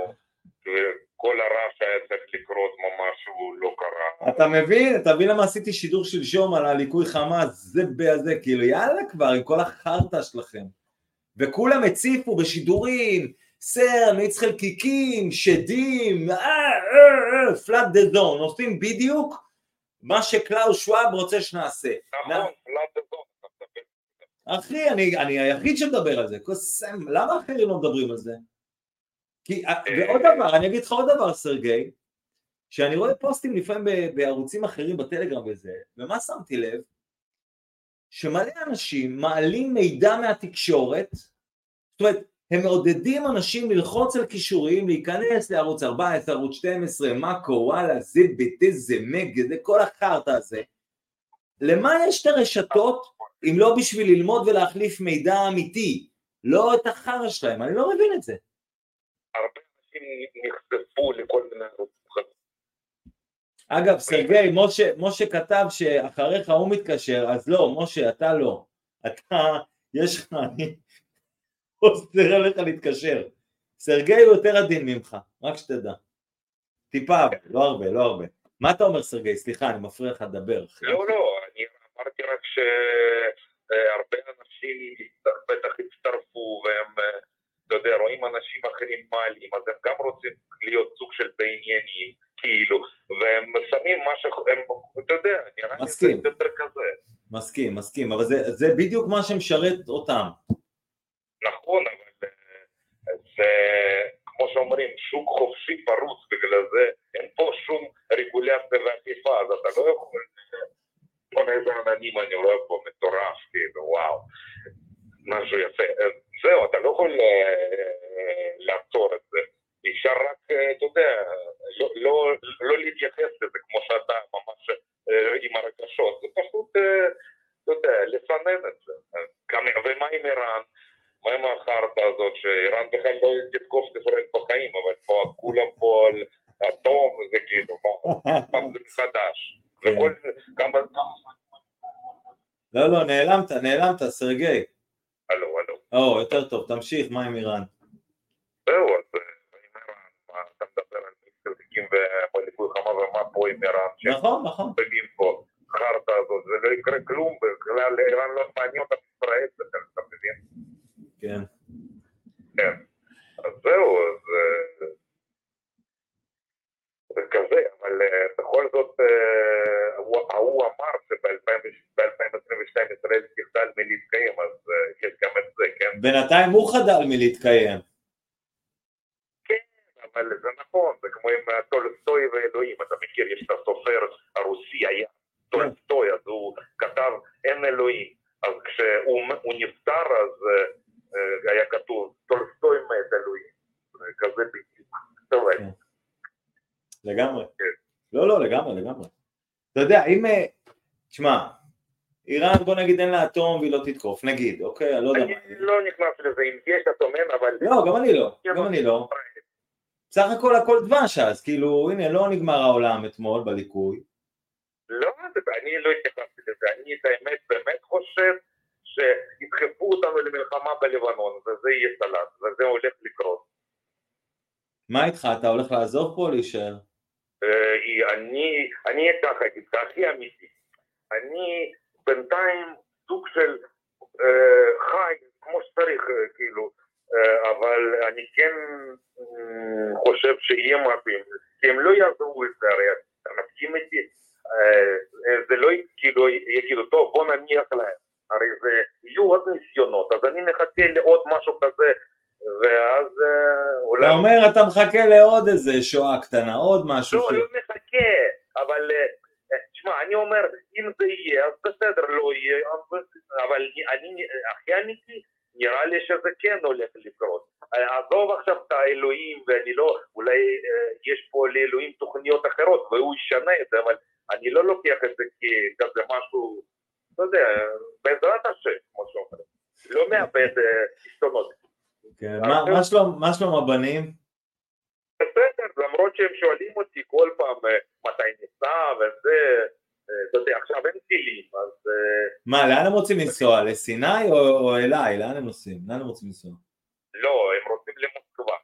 כל הרע שהיה צריך לקרות ממש הוא לא קרה. אתה מבין למה עשיתי שידור שלשום על הליקוי חמאס, זה בזה, כאילו יאללה כבר עם כל החרטה שלכם. וכולם הציפו בשידורים, סר, מיץ חלקיקים, שדים, פלאט דה זון, עושים בדיוק מה שקלאוס שוואב רוצה שנעשה. נכון, פלאט דה זון. אחי, אני היחיד שמדבר על זה, למה אחרים לא מדברים על זה? ועוד דבר, אני אגיד לך עוד דבר סרגי, שאני רואה פוסטים לפעמים בערוצים אחרים בטלגרם וזה, ומה שמתי לב? שמלא אנשים מעלים מידע מהתקשורת, זאת אומרת, הם מעודדים אנשים ללחוץ על קישורים, להיכנס לערוץ 14, ערוץ 12, מקו, וואלה, זה ביטי, זה מגה, זה כל החרטה הזה. למה יש את הרשתות, אם לא בשביל ללמוד ולהחליף מידע אמיתי? לא את החרא שלהם, אני לא מבין את זה. הרבה אנשים נחשפו לכל מיני ערוצים. אגב, סרגי, משה כתב שאחריך הוא מתקשר, אז לא, משה, אתה לא. אתה, יש לך, אני עוזר עליך להתקשר. סרגי הוא יותר עדין ממך, רק שתדע. טיפה, לא הרבה. מה אתה אומר סרגי? סליחה, אני מפריע לך לדבר. לא, אני אמרתי רק שהרבה אנשים בטח הצטרפו והם, אתה יודע, רואים אנשים אחרים מעלים, אז הם גם רוצים להיות סוג של בעניינים, כאילו, והם שמים מה שהם, אתה יודע, נראה לי זה יותר כזה. מסכים, אבל זה בדיוק מה שמשרת אותם. נכון, אבל זה, כמו שאומרים, שוק חופשי פרוץ, בגלל זה אין פה שום רגולציה ואכיפה, אז אתה לא יכול, פה איזה עננים אני רואה פה מטורף, כאילו, וואו, משהו יפה. זהו, אתה לא יכול לעצור את זה, אפשר רק, אתה יודע, לא להתייחס לזה כמו שאתה ממש עם הרגשות, זה פשוט, אתה יודע, לסנן את זה. ומה עם איראן? מה עם החרטה הזאת, שאיראן בכלל לא תתקוף את ישראל בחיים, אבל פה כולם פה על אטום, זה כאילו, פעם זה מחדש. וכל זה, כמה... לא, נעלמת, סרגי. הלו. יותר טוב, תמשיך, מה עם איראן? זהו, אז עם איראן, מה אתה מדבר על מסתרדיקים ובליקוי חמה ומה פה עם איראן? נכון. בגים פה, חרטה הזאת, זה לא יקרה כלום, בכלל איראן לא מעניין אותם ישראל, אתה מבין? כן. אז זהו, זה כזה, אבל בכל זאת, הוא אמר שב-2022 ישראל תחדל מלהתקיים, אז יש גם את זה, כן? בינתיים הוא חדל מלהתקיים. כן, אבל זה נכון, זה כמו עם טולסטוי ואלוהים, אתה מכיר, יש את הסופר הרוסי היה, טולסטוי, אז הוא כתב אין אלוהים, אז כשהוא נפטר, אז היה כתוב, טולסטוי מת אלוהים, כזה בדיוק, טוב, לגמרי. לא, לגמרי. אתה יודע, אם, תשמע, איראן בוא נגיד אין לה אטום והיא לא תתקוף, נגיד, אוקיי, אני לא יודע מה. אני לא נכנס לזה, אם יש אטומן, אבל... לא, גם אני לא. סך הכל דבש אז, כאילו, הנה, לא נגמר העולם אתמול בליקוי. לא, אני לא התייחסתי לזה, אני את האמת באמת חושב שידחפו אותנו למלחמה בלבנון, וזה יהיה סלט, וזה הולך לקרות. מה איתך, אתה הולך לעזוב פה או להישאר? אני ככה, הכי אמיתי, אני בינתיים סוג של חי, כמו שצריך, כאילו, אבל אני כן חושב שיהיה מתאים, כי הם לא יעזרו את זה, הרי אתה מסכים איתי, זה לא, כי מחכה לעוד משהו כזה, ואז אולי... אתה אומר, אתה מחכה לעוד איזה שואה קטנה, עוד משהו לא, לא מחכה, אבל תשמע, אני אומר, אם זה יהיה, אז בסדר, לא יהיה, אבל אני, הכי אמיתי, נראה לי שזה כן הולך לקרות. עזוב עכשיו את האלוהים, ואני לא, אולי יש פה לאלוהים תוכניות אחרות, והוא ישנה את זה, אבל אני לא לוקח את זה כזה משהו, לא יודע, בעזרת השם, כמו שאומרים. לא מאבד עיתונות. מה שלום הבנים? בסדר, למרות שהם שואלים אותי כל פעם מתי ניסע וזה, אתה יודע, עכשיו אין טילים, אז... מה, לאן הם רוצים לנסוע? לסיני או אליי? לאן הם נוסעים? לאן הם רוצים לנסוע? לא, הם רוצים למוסקבה.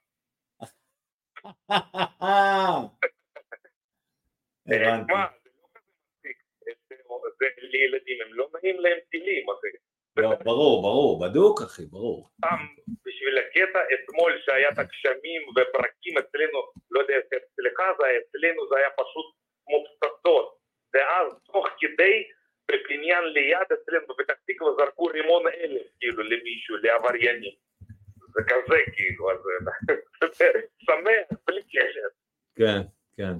הבנתי. מה, זה לא כזה מספיק, זה לילדים, הם לא נעים להם טילים, אחי. לא, ברור, בדוק אחי, ברור. בשביל הקטע, אתמול שהיה את הגשמים ופרקים אצלנו, לא יודע, אצלנו זה היה פשוט כמו פצצות, ואז תוך כדי בבניין ליד אצלנו בפתח תקווה זרקו רימון 1000 כאילו למישהו, לעבריינים, זה כזה כאילו, אז שמח, בלי קשר. כן, כן.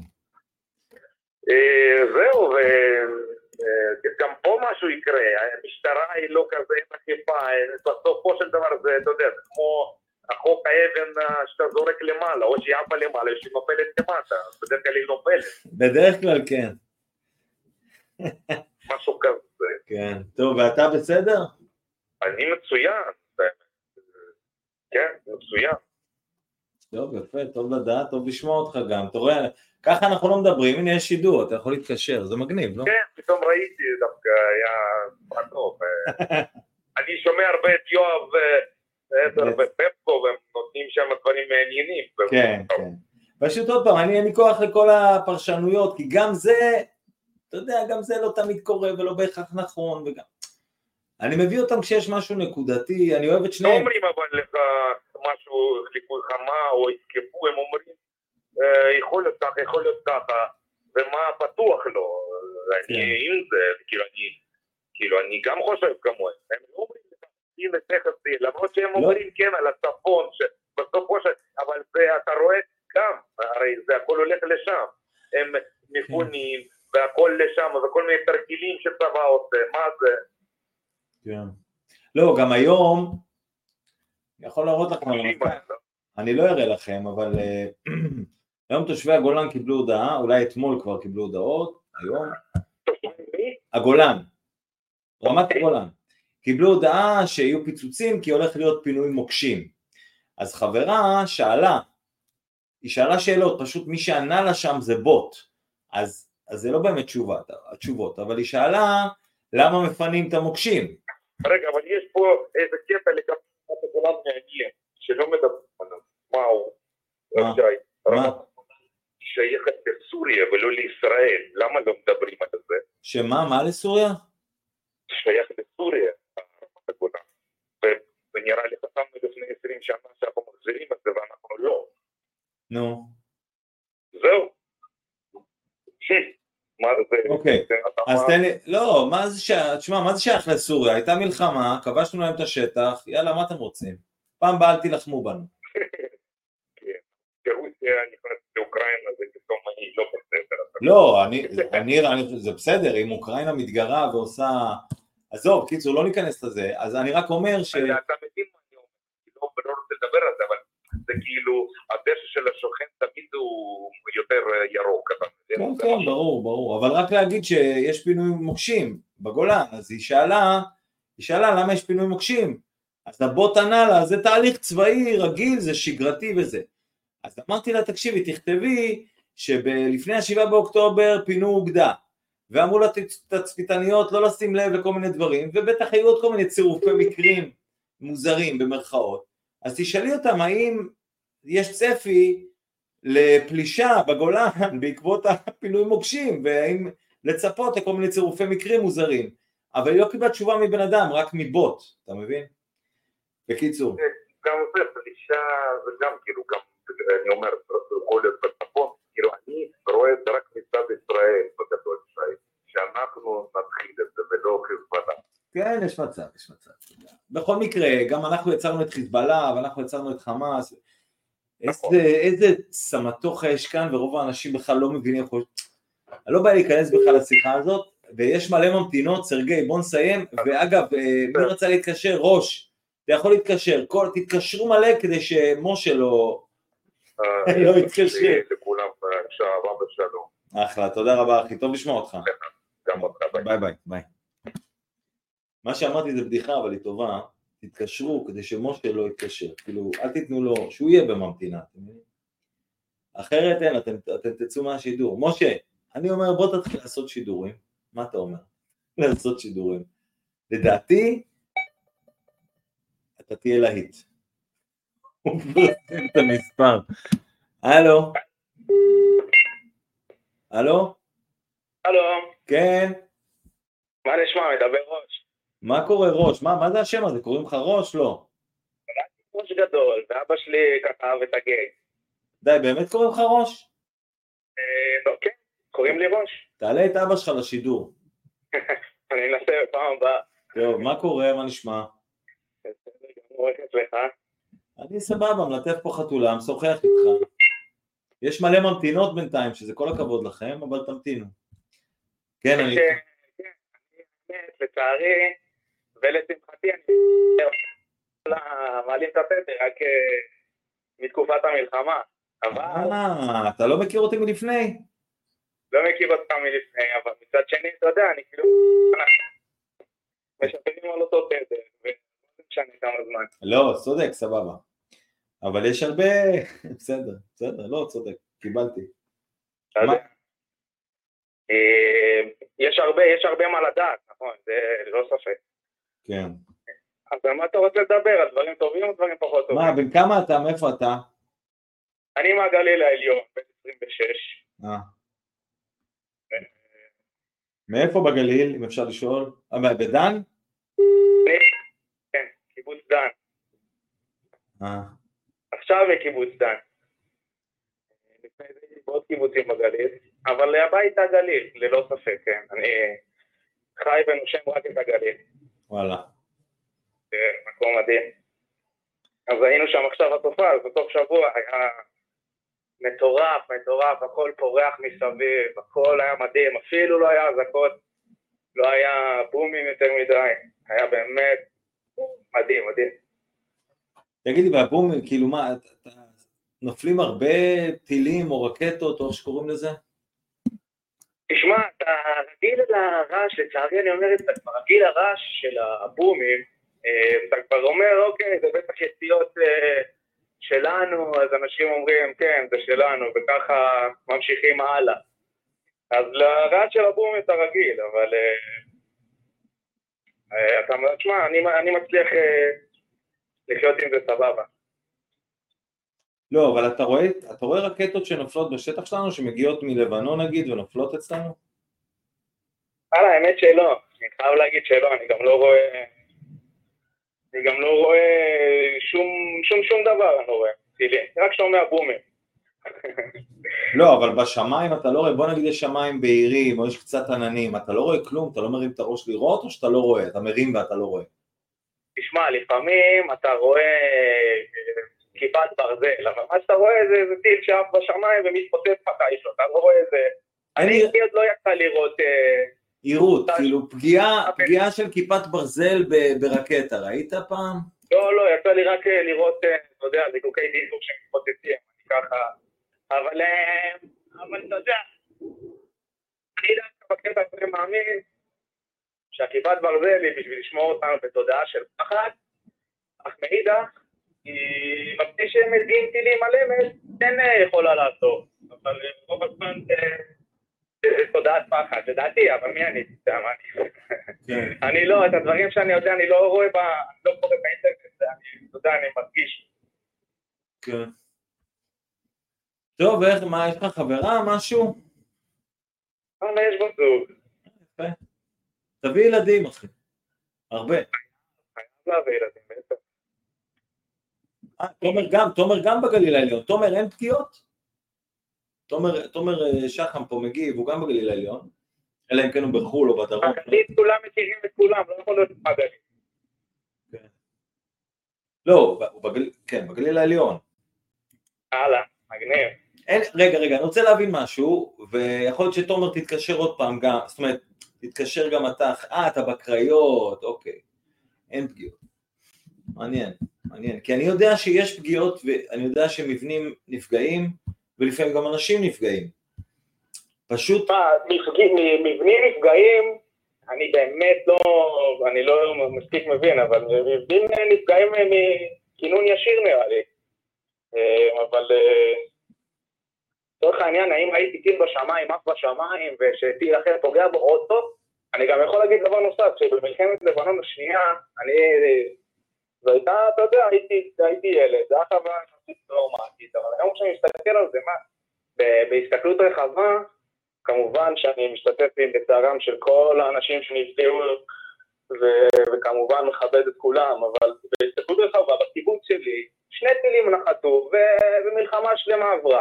זהו, גם פה משהו יקרה, המשטרה היא לא כזה, אין אכיפה, בסופו של דבר זה, אתה יודע, זה כמו החוק האבן שאתה זורק למעלה, או שהיא עפה למעלה, או שהיא נופלת למטה, בדרך כלל היא נופלת. בדרך כלל כן. משהו כזה. כן, טוב, ואתה בסדר? אני מצוין, כן, מצוין. טוב, יפה, טוב לדעת, טוב לשמוע אותך גם, אתה רואה, ככה אנחנו לא מדברים, הנה יש שידור, אתה יכול להתקשר, זה מגניב, לא? כן, פתאום ראיתי דווקא, היה טוב. אני שומע הרבה את יואב ופפקו, והם נותנים שם דברים מעניינים. כן, כן. פשוט עוד פעם, אין לי כוח לכל הפרשנויות, כי גם זה, אתה יודע, גם זה לא תמיד קורה ולא בהכרח נכון, וגם... אני מביא אותם כשיש משהו נקודתי, אני אוהב את שניהם. לא אומרים אבל לך משהו ליכוד חמה או התקפו, הם אומרים, יכול להיות ככה, יכול להיות ככה, ומה פתוח לו, אני עם זה, כאילו אני גם חושב כמוהם, הם לא אומרים לך, הנה תכף, למרות שהם אומרים כן על הצפון, שבסופו של, אבל אתה רואה גם, הרי זה הכל הולך לשם, הם מפונים, והכל לשם, וכל מיני תרגילים שצבא עושה, מה זה? כן. לא, גם היום, אני יכול להראות לכם, אני לא אראה לכם, אבל היום תושבי הגולן קיבלו הודעה, אולי אתמול כבר קיבלו הודעות, היום, הגולן, רמת הגולן, קיבלו הודעה שיהיו פיצוצים כי הולך להיות פינוי מוקשים. אז חברה שאלה, היא שאלה שאלות, פשוט מי שענה לה שם זה בוט, אז זה לא באמת התשובות, אבל היא שאלה למה מפנים את המוקשים. רגע, אבל יש פה איזה קטע לגבי הגולן מעניין, שלא מדברים עליו, מהו? מה? שייכת לסוריה ולא לישראל, למה לא מדברים על זה? שמה? מה לסוריה? שייך לסוריה, הגולן, ונראה לי חשבנו לפני 20 שנה שאנחנו מחזירים את זה ואנחנו לא. נו. זהו. מה זה? אוקיי, אז תן לי, לא, תשמע, מה זה שייך לסוריה? הייתה מלחמה, כבשנו להם את השטח, יאללה, מה אתם רוצים? פעם באה תילחמו בנו. כן, שרוסיה נכנסת לאוקראינה, זה פתאום אני לא בסדר. לא, זה בסדר, אם אוקראינה מתגרה ועושה, עזוב, קיצור, לא ניכנס לזה, אז אני רק אומר ש... אתה מבין מה אני אומר, לא רוצה לדבר על זה, אבל זה כאילו, הדשא של השוכן תמיד הוא יותר ירוק. כן, ברור, אבל רק להגיד שיש פינוי מוקשים בגולן, אז היא שאלה למה יש פינוי מוקשים, אז הבוט ענה לה, זה תהליך צבאי רגיל, זה שגרתי וזה. אז אמרתי לה, תקשיבי, תכתבי שלפני ה7 באוקטובר פינו אוגדה, ואמרו לתצפיתניות לא לשים לב לכל מיני דברים, ובטח היו עוד כל מיני צירופי מקרים מוזרים במרכאות, אז תשאלי אותם האם יש צפי לפלישה בגולן בעקבות הפינוי מוקשים, והאם לצפות לכל מיני צירופי מקרים מוזרים, אבל היא לא קיבלה תשובה מבן אדם, רק מבוט, אתה מבין? בקיצור. גם זה פלישה, וגם כאילו, גם אני אומר, יכול להיות בצפון, כאילו אני רואה את זה רק מצד ישראל, בגדול ישראל, שאנחנו נתחיל את זה ולא חיזבאללה. כן, יש מצב, יש מצב. בכל מקרה, גם אנחנו יצרנו את חיזבאללה, ואנחנו יצרנו את חמאס. איזה סמטוח יש כאן, ורוב האנשים בכלל לא מבינים. אני לא בא להיכנס בכלל לשיחה הזאת, ויש מלא ממתינות, סרגי, בוא נסיים, ואגב, מי רצה להתקשר? ראש, אתה יכול להתקשר, תתקשרו מלא כדי שמשה לא יתקשר. לכולם, שעבר בשלום. אחלה, תודה רבה אחי, טוב לשמוע אותך. גם אותך, ביי ביי, ביי. מה שאמרתי זה בדיחה, אבל היא טובה, תתקשרו כדי שמשה לא יתקשר, כאילו, אל תיתנו לו, שהוא יהיה בממתינה, אחרת אין, אתם תצאו מהשידור. משה, אני אומר, בוא תתחיל לעשות שידורים, מה אתה אומר? לעשות שידורים. לדעתי, אתה תהיה להיט. הוא פרסם את המספר. הלו? הלו? הלו? כן? מה נשמע? מדבר ראש. מה קורה ראש? מה זה השם הזה? קוראים לך ראש? לא. ראש גדול, ואבא שלי כתב את הגיי. די, באמת קוראים לך ראש? לא, כן, קוראים לי ראש. תעלה את אבא שלך לשידור. אני אנסה בפעם הבאה. טוב, מה קורה? מה נשמע? אני סבבה, מלטף פה חתולה, משוחח איתך. יש מלא ממתינות בינתיים, שזה כל הכבוד לכם, אבל תמתינו. כן, אני... לצערי, ולשמחתי, אני מעלים את הפטר רק מתקופת המלחמה. אבל... אתה לא מכיר אותי מלפני? לא מכיר אותך מלפני, אבל מצד שני, אתה יודע, אני כאילו... משפרים על אותו פטר, וזה משנה כמה זמן. לא, צודק, סבבה. אבל יש הרבה... בסדר, לא, צודק, קיבלתי. יש הרבה מה לדעת, נכון, זה לא ספק. כן. אז על מה אתה רוצה לדבר? על דברים טובים או דברים פחות טובים? מה, בין כמה אתה? מאיפה אתה? אני מהגליל העליון, בן 26. מאיפה בגליל, אם אפשר לשאול? בדן? כן, קיבוץ דן. אה. עכשיו קיבוץ דן. לפני זה הייתי בעוד קיבוצים בגליל, אבל הבית הגליל, ללא ספק, כן. אני חי ונושם רק את הגליל. וואלה. זה מקום מדהים. אז היינו שם עכשיו התופעה, אז בסוף שבוע היה מטורף, הכל פורח מסביב, הכל היה מדהים, אפילו לא היה אזעקות, לא היה בומים יותר מדי, היה באמת מדהים. תגיד לי, והבומים, כאילו מה, נופלים הרבה טילים או רקטות או איך שקוראים לזה? תשמע, אתה רגיל לרעש, לצערי אני אומר את זה, אתה רגיל לרעש של הבומים, אתה כבר אומר, אוקיי, זה בטח יציאות שלנו, אז אנשים אומרים, כן, זה שלנו, וככה ממשיכים הלאה. אז לרעש של הבומים אתה רגיל, אבל אתה אומר, תשמע, אני מצליח לחיות עם זה סבבה. לא, אבל אתה רואה רקטות שנופלות בשטח שלנו, שמגיעות מלבנון נגיד, ונופלות אצלנו? האמת שלא, אני חייב להגיד שלא, אני גם לא רואה שום דבר, אני לא רואה, רק שומע בומים. לא, אבל בשמיים אתה לא רואה, בוא נגיד יש שמיים בהירים, או יש קצת עננים, אתה לא רואה כלום, אתה לא מרים את הראש לראות, או שאתה לא רואה, אתה מרים ואתה לא רואה? תשמע, לפעמים אתה רואה כיפת ברזל, אבל מה שאתה רואה זה טיל שאף בשמיים ומתפוצץ פחי שלו, אתה לא רואה איזה... אני עוד לא יצא לראות... עירות, כאילו פגיעה של כיפת ברזל ברקטה, ראית פעם? לא, יצא לי רק לראות, אתה יודע, זיקוקי דיזוק שמתפוצצים, ככה, אבל אתה יודע, אני דווקא בקטע הזה מאמין שהכיפת ברזל היא בשביל לשמור אותנו בתודעה של פחד, אך מאידך, היא מפני שהם מגיעים טילים על אמש, כן יכולה לעשות, אבל רוב הזמן זה תודעת פחד, לדעתי, אבל מי אני? אני לא, את הדברים שאני יודע, אני לא רואה לא קורא באינטרנט, אתה יודע, אני מרגיש. כן. טוב, מה, יש לך חברה, משהו? יש בזוג. יפה. תביא ילדים, אחי. הרבה. חייב להביא ילדים, בעצם. תומר גם בגליל העליון. תומר, אין פגיעות? תומר שחם פה מגיב, הוא גם בגליל העליון. אלא אם כן הוא בחול או בדרום. בגליל כולם מכירים את כולם, לא יכול להיות בגליל. לא, הוא בגליל, כן, בגליל העליון. הלאה, מגניב. רגע, אני רוצה להבין משהו, ויכול להיות שתומר תתקשר עוד פעם גם, זאת אומרת, תתקשר גם אתה בקריות, אוקיי, אין פגיעות. מעניין, כי אני יודע שיש פגיעות, ואני יודע שמבנים נפגעים, ולפעמים גם אנשים נפגעים. פשוט... מבנים נפגעים, אני באמת אני לא מספיק מבין, אבל מבנים נפגעים מכינון ישיר נראה לי. אבל לצורך העניין, האם הייתי טיל בשמיים, אף בשמיים, ושטיל אחר פוגע בו עוד טוב, אני גם יכול להגיד דבר נוסף, שבמלחמת לבנון השנייה, זו הייתה, אתה יודע, הייתי ילד, זה היה חוויה טראומטית, אבל היום כשאני מסתכל על זה, בהסתכלות רחבה, כמובן שאני משתתף בצערם של כל האנשים שנפגעו, וכמובן מכבד את כולם, אבל בהסתכלות רחבה, בקיבוץ שלי, 2 טילים נחתו, ומלחמה שלמה עברה.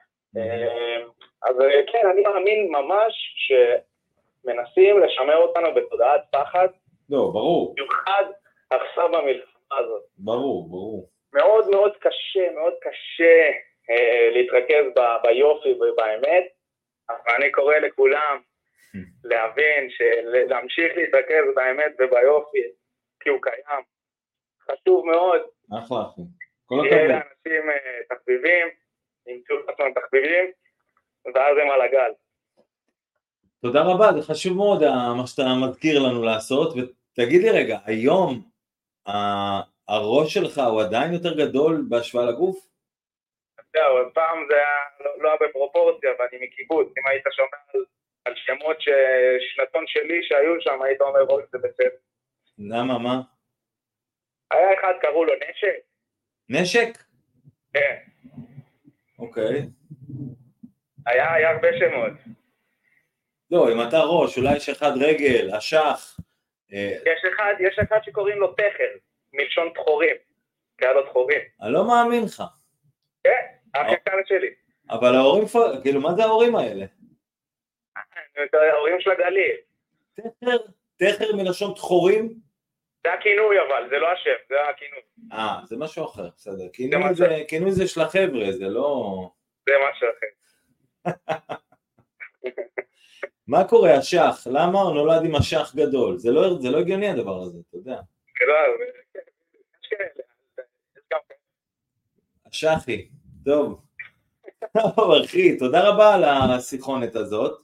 אז כן, אני מאמין ממש שמנסים לשמר אותנו בתודעת פחד. לא, ברור. במיוחד עכשיו במלחמה הזאת. ברור. מאוד מאוד קשה להתרכז ביופי ובאמת, אבל אני קורא לכולם להבין להמשיך להתרכז באמת וביופי, כי הוא קיים. חשוב מאוד. אחלה. שיהיה לאנשים תחביבים, ימצאו את עצמם תחביבים, ואז הם על הגל. תודה רבה, זה חשוב מאוד מה שאתה מזכיר לנו לעשות, ותגיד לי רגע, היום הראש שלך הוא עדיין יותר גדול בהשוואה לגוף? זהו, פעם זה לא היה בפרופורציה, ואני מקיבוץ, אם היית שומע על שמות שנתון שלי שהיו שם, היית אומר, ראש זה בסדר. למה, מה? היה אחד, קראו לו נשק. נשק? כן. אוקיי. היה הרבה שמות. לא, אם אתה ראש, אולי יש אחד רגל, אשך. יש אחד שקוראים לו תחר, מלשון תחורים, כאלות תחורים. אני לא מאמין לך. כן, אח יקר שלי. אבל ההורים, כאילו, מה זה ההורים האלה? ההורים של הגליל. תחר מלשון תחורים? זה הכינוי אבל, זה לא השם, זה הכינוי. זה משהו אחר, בסדר. כינוי זה של החבר'ה, זה לא... זה משהו אחר. מה קורה, אשך? למה הוא נולד עם אשך גדול? זה לא הגיוני הדבר הזה, אתה יודע. יש כאלה. אשכי, טוב. אחי, תודה רבה על השיחונת הזאת.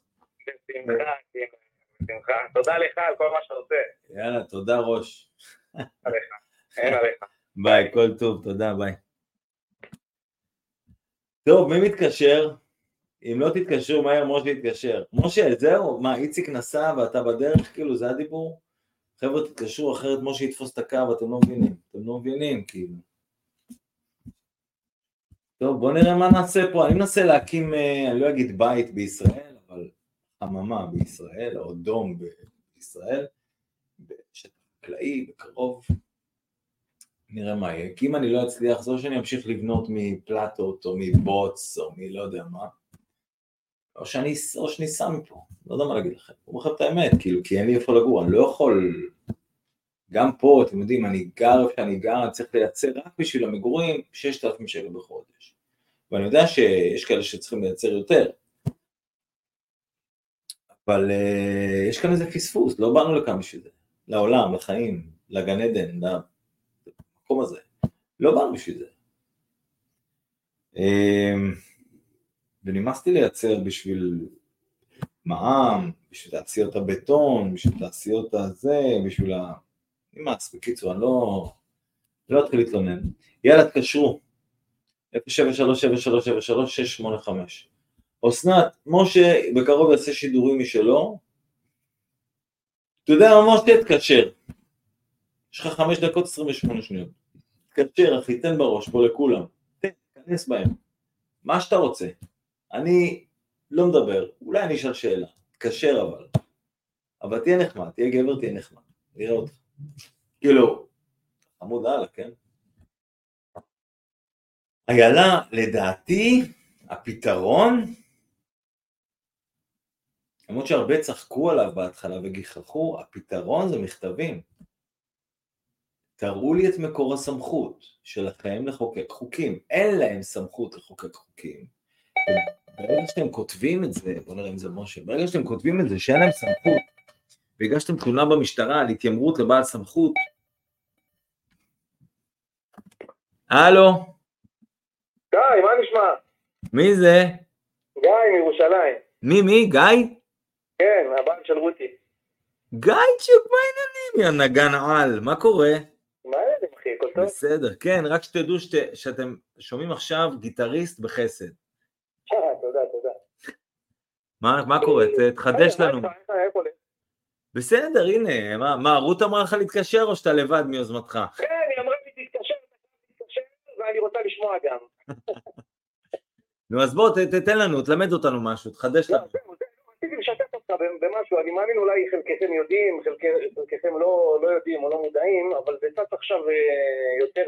בשמחה. תודה לך על כל מה שאתה עושה. יאללה, תודה ראש. אין עליך. ביי, כל טוב, תודה, ביי. טוב, מי מתקשר? אם לא תתקשרו, מהר משה יתקשר. משה, זהו? מה, איציק נסע ואתה בדרך? כאילו, זה הדיבור? חבר'ה, תתקשרו, אחרת משה יתפוס את הקו, אתם לא מבינים, כאילו. טוב, בואו נראה מה נעשה פה. אני מנסה להקים, אני לא אגיד בית בישראל, אבל חממה בישראל, או דום בישראל, בשטח חקלאי, בקרוב. נראה מה יהיה. כי אם אני לא אצליח, זו שאני אמשיך לבנות מפלטות, או מבוץ, או מלא יודע מה. או שאני שם מפה, לא יודע מה להגיד לכם. הוא אומר את האמת, כאילו, כי אין לי איפה לגור, אני לא יכול... גם פה, אתם יודעים, אני גר איפה שאני גר, אני צריך לייצר רק בשביל המגורים 6,000 שקל בחודש. ואני יודע שיש כאלה שצריכים לייצר יותר. אבל יש כאן איזה פספוס, לא באנו לכאן בשביל זה. לעולם, לחיים, לגן עדן, למקום הזה. לא באנו בשביל זה. ונמאסתי לייצר בשביל מע"מ, בשביל תעשיות הבטון, בשביל תעשיות הזה, בשביל נמאס, בקיצור, אני לא אתחיל להתלונן. יאללה, תקשרו. 073-7373-685. אסנת, משה בקרוב יעשה שידורים משלו. אתה יודע, משה תתקשר. יש לך 5 דקות 28 שניות. תתקשר, אחי, תן בראש פה לכולם. תכנס בהם. מה שאתה רוצה. אני לא מדבר, אולי אני אשאל שאלה. תקשר אבל תהיה נחמד, תהיה גבר, תהיה נחמד. נראה אותך. כאילו, עמוד הלאה, כן? איילה, לדעתי, הפתרון, למרות שהרבה צחקו עליו בהתחלה וגיחכו, הפתרון זה מכתבים. תראו לי את מקור הסמכות שלכם לחוקק חוקים. אין להם סמכות לחוקק חוקים. ברגע שאתם כותבים את זה, בוא נראה אם זה משה, ברגע שאתם כותבים את זה שאין להם סמכות, והגשתם תלונה במשטרה על התיימרות לבעל סמכות, הלו? גיא, מה נשמע? מי זה? גיא מירושלים. מי? גיא? כן, הבן של רותי. גייצ'וק, מה העניינים, יא נגן על? מה קורה? מה העניינים, אחי? הכל טוב? בסדר, כן, רק שתדעו שאתם שומעים עכשיו גיטריסט בחסד. תודה. מה קורה? תחדש לנו. איך הולך? בסדר, הנה, מה, רות אמרה לך להתקשר או שאתה לבד מיוזמתך? כן, היא אמרה לי תתקשר, ואני רוצה לשמוע גם. נו, אז בוא, תתן לנו, תלמד אותנו משהו, תחדש לנו. רציתי לשתף אותך במשהו, אני מאמין אולי חלקכם יודעים, חלקכם לא יודעים או לא מודעים, אבל זה קצת עכשיו יותר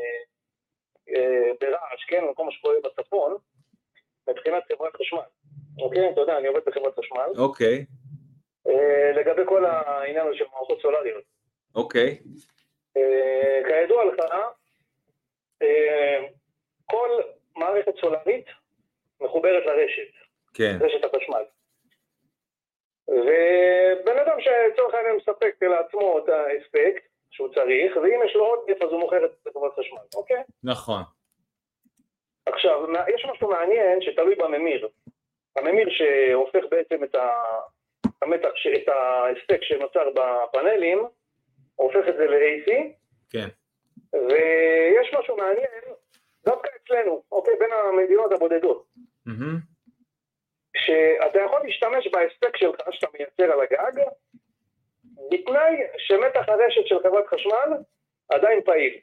ברעש, כן, במקום שקורה בצפון, מבחינת חברת חשמל. אוקיי, אתה יודע, אני עובד בחברת חשמל. אוקיי. לגבי כל העניין של מערכות סולריות. אוקיי. כידוע לך, כל מערכת סולרית מחוברת לרשת. כן. רשת החשמל. ובן אדם שצורך העניין מספק לעצמו את האספק שהוא צריך, ואם יש לו עוד אז הוא מוכר את חברת חשמל, אוקיי? נכון. עכשיו, יש משהו מעניין שתלוי בממיר. הממיר שהופך בעצם את האספק שנוצר בפאנלים, הופך את זה ל-AC. כן. ויש משהו מעניין, דווקא אצלנו, אוקיי, בין המדינות הבודדות. שאתה יכול להשתמש בהספק שלך שאתה מייצר על הגג, בתנאי שמתח הרשת של חברת חשמל עדיין פעיל.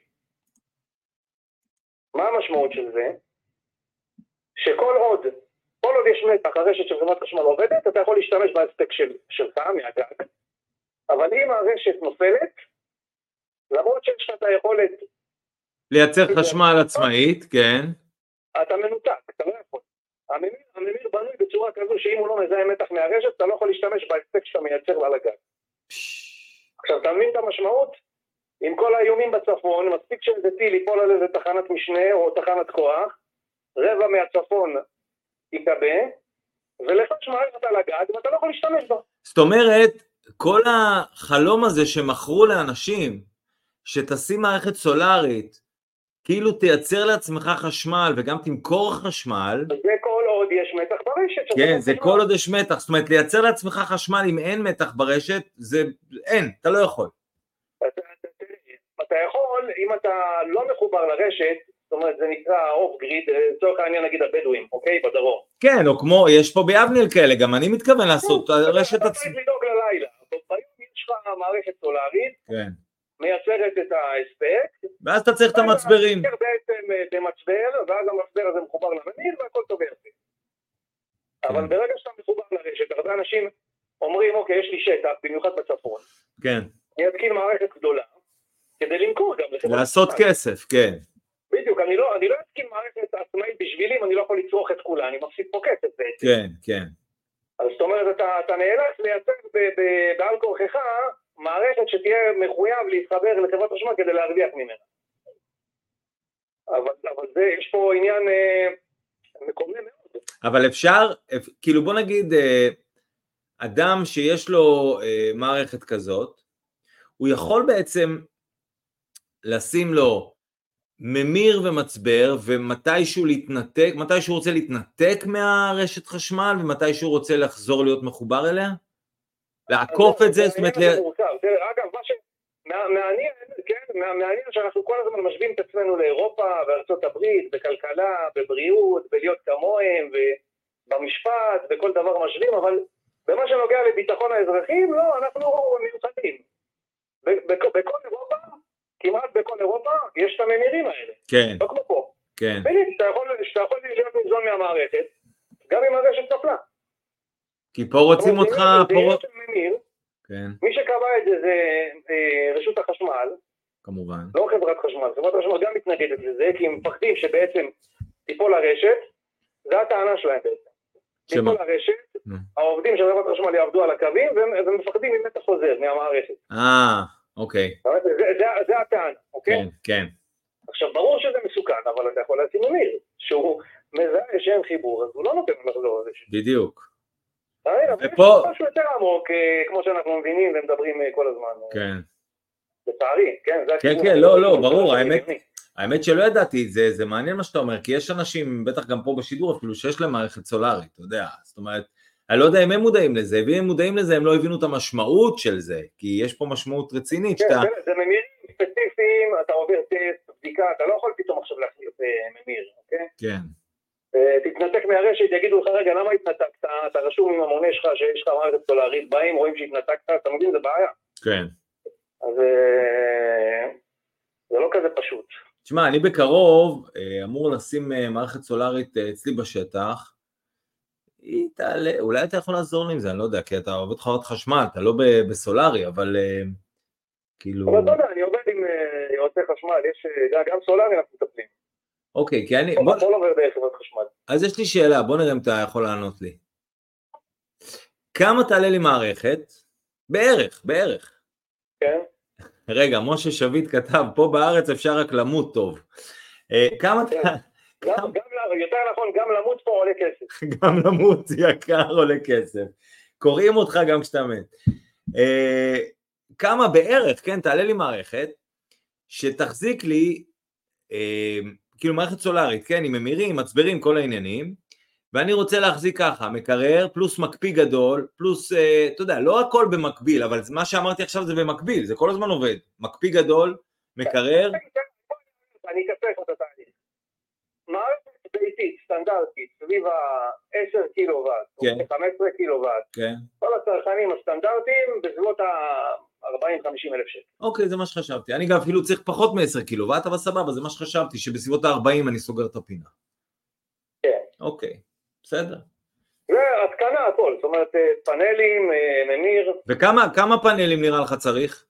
מה המשמעות של זה? שכל עוד יש מתח הרשת של חברת חשמל עובדת, אתה יכול להשתמש בהספק שלך מהגג, אבל אם הרשת נופלת, למרות שיש לך את היכולת לייצר חשמל עצמאית, כן. אתה מנותק, אתה לא יכול. הממיר בנוי בצורה כזו שאם הוא לא מזהה מתח מהרשת, אתה לא יכול להשתמש בהספק שאתה מייצר על הגג. עכשיו, אתה מבין את המשמעות? עם כל האיומים בצפון, מספיק שזה טיל ייפול על איזה תחנת משנה או תחנת כוח, רבע מהצפון יקבה, ולך יש מערכת על הגג ואתה לא יכול להשתמש בה. זאת אומרת, כל החלום הזה שמכרו לאנשים, שתשים מערכת סולרית, כאילו תייצר לעצמך חשמל וגם תמכור חשמל. זה כל עוד יש מתח ברשת. כן, זה כל עוד יש מתח. זאת אומרת, לייצר לעצמך חשמל אם אין מתח ברשת, זה אין, אתה לא יכול. אתה יכול, אם אתה לא מחובר לרשת, זאת אומרת, זה נקרא אוף גריד, לצורך העניין נגיד הבדואים, אוקיי? בדרום. כן, או כמו, יש פה ביבניאל כאלה, גם אני מתכוון לעשות, הרשת אתה צריך לדאוג ללילה. ביום יש לך מערכת סולרית. כן. מייצרת את ההספק. ואז אתה צריך את המצברים. אתה בעצם במצבר, ואז המצבר הזה מחובר לממיר, והכל טוב יפה. אבל ברגע שאתה מחובר לרשת, הרבה אנשים אומרים, אוקיי, יש לי שטח, במיוחד בצפון. כן. אני אתקין מערכת גדולה, כדי למכור גם. לעשות כסף, כן. בדיוק, אני לא אתקין מערכת עצמאית בשבילי, אם אני לא יכול לצרוך את כולה, אני מפסיד פה כסף בעצם. כן, כן. אז זאת אומרת, אתה נאלץ לייצר בעל כורכך, מערכת שתהיה מחויב להתחבר לחברת חשמל כדי להרוויח ממנה. אבל זה, יש פה עניין מקומם מאוד. אבל אפשר, כאילו בוא נגיד, אדם שיש לו מערכת כזאת, הוא יכול בעצם לשים לו ממיר ומצבר, ומתי שהוא רוצה להתנתק מהרשת חשמל, ומתי שהוא רוצה לחזור להיות מחובר אליה? לעקוף את זה, זאת אומרת... אגב, מה שמעניין, כן, מעניין שאנחנו כל הזמן משווים את עצמנו לאירופה וארצות הברית, בכלכלה, בבריאות, בלהיות כמוהם, ובמשפט, בכל דבר משווים, אבל במה שנוגע לביטחון האזרחים, לא, אנחנו מיוחדים. בכל אירופה, כמעט בכל אירופה, יש את הממירים האלה. כן. לא כמו פה. כן. שאתה יכול להיות ניזון מהמערכת, גם אם הרשת נפלה. כי פה רוצים אותך... מי שקבע את זה זה רשות החשמל. כמובן. לא חברת חשמל. חברת החשמל גם מתנגדת לזה, כי הם מפחדים שבעצם תיפול הרשת, זה הטענה שלהם בעצם. שמה? מכל הרשת, העובדים של חברת חשמל יעבדו על הקווים, ומפחדים ממתח חוזר מהמערכת. אוקיי. זה הטען, אוקיי? כן, כן. עכשיו, ברור שזה מסוכן, אבל אתה יכול לשים ממיר, שהוא מזהה שאין חיבור, אז הוא לא נותן לחזור לזה. בדיוק. ופה... משהו יותר עמוק, כמו שאנחנו מבינים ומדברים כל הזמן. כן. לצערי, כן? כן, כן, לא, ברור, האמת שלא ידעתי, זה מעניין מה שאתה אומר, כי יש אנשים, בטח גם פה בשידור אפילו, שיש להם מערכת סולארית, אתה יודע, זאת אומרת, אני לא יודע אם הם מודעים לזה, ואם הם מודעים לזה, הם לא הבינו את המשמעות של זה, כי יש פה משמעות רצינית שאתה... כן, זה ממירים ספציפיים, אתה עובר טסט, בדיקה, אתה לא יכול פתאום עכשיו להחליט ממיר, אוקיי? כן. תתנתק מהרשת, יגידו לך, רגע, למה התנתקת? אתה רשום עם המונה שלך שיש לך מערכת סולארית, באים, רואים שהתנתקת, אתה מבין, זה בעיה. כן. אז זה לא כזה פשוט. תשמע, אני בקרוב אמור לשים מערכת סולארית אצלי בשטח, היא תעלה, אולי אתה יכול לעזור לי עם זה, אני לא יודע, כי אתה עובד חברת חשמל, אתה לא בסולארי, אבל כאילו... אבל אתה יודע, אני עובד עם יועצי חשמל, יש גם סולארי אנחנו מטפלים. אוקיי, כי אני... הכל עובר דרך חברת חשמל. אז יש לי שאלה, בוא נראה אם אתה יכול לענות לי. כמה תעלה לי מערכת? בערך. כן. רגע, משה שביט כתב, פה בארץ אפשר רק למות טוב. כמה... יותר נכון, גם למות פה עולה כסף. גם למות יקר עולה כסף. קוראים אותך גם כשאתה מת. כמה בערך, כן, תעלה לי מערכת, שתחזיק לי, כאילו מערכת סולארית, כן, עם ממירים, מצברים, כל העניינים, ואני רוצה להחזיק ככה, מקרר, פלוס מקפיא גדול, פלוס, אתה יודע, לא הכל במקביל, אבל מה שאמרתי עכשיו זה במקביל, זה כל הזמן עובד. מקפיא גדול, מקרר. אני אקצר את התהליך. מערכת ביתית, סטנדרטית, סביב ה-10 קילוואט, או 15 קילוואט. כן. כל הצרכנים הסטנדרטיים בסביבות ה-40-50 אלף שקל. אוקיי, זה מה שחשבתי. אני גם אפילו צריך פחות מ-10 קילוואט, אבל סבבה, זה מה שחשבתי, שבסביבות ה-40 אני סוגר את הפינה. כן. אוקיי, בסדר. והתקנה הכל, זאת אומרת, פאנלים, ממיר. וכמה פאנלים נראה לך צריך?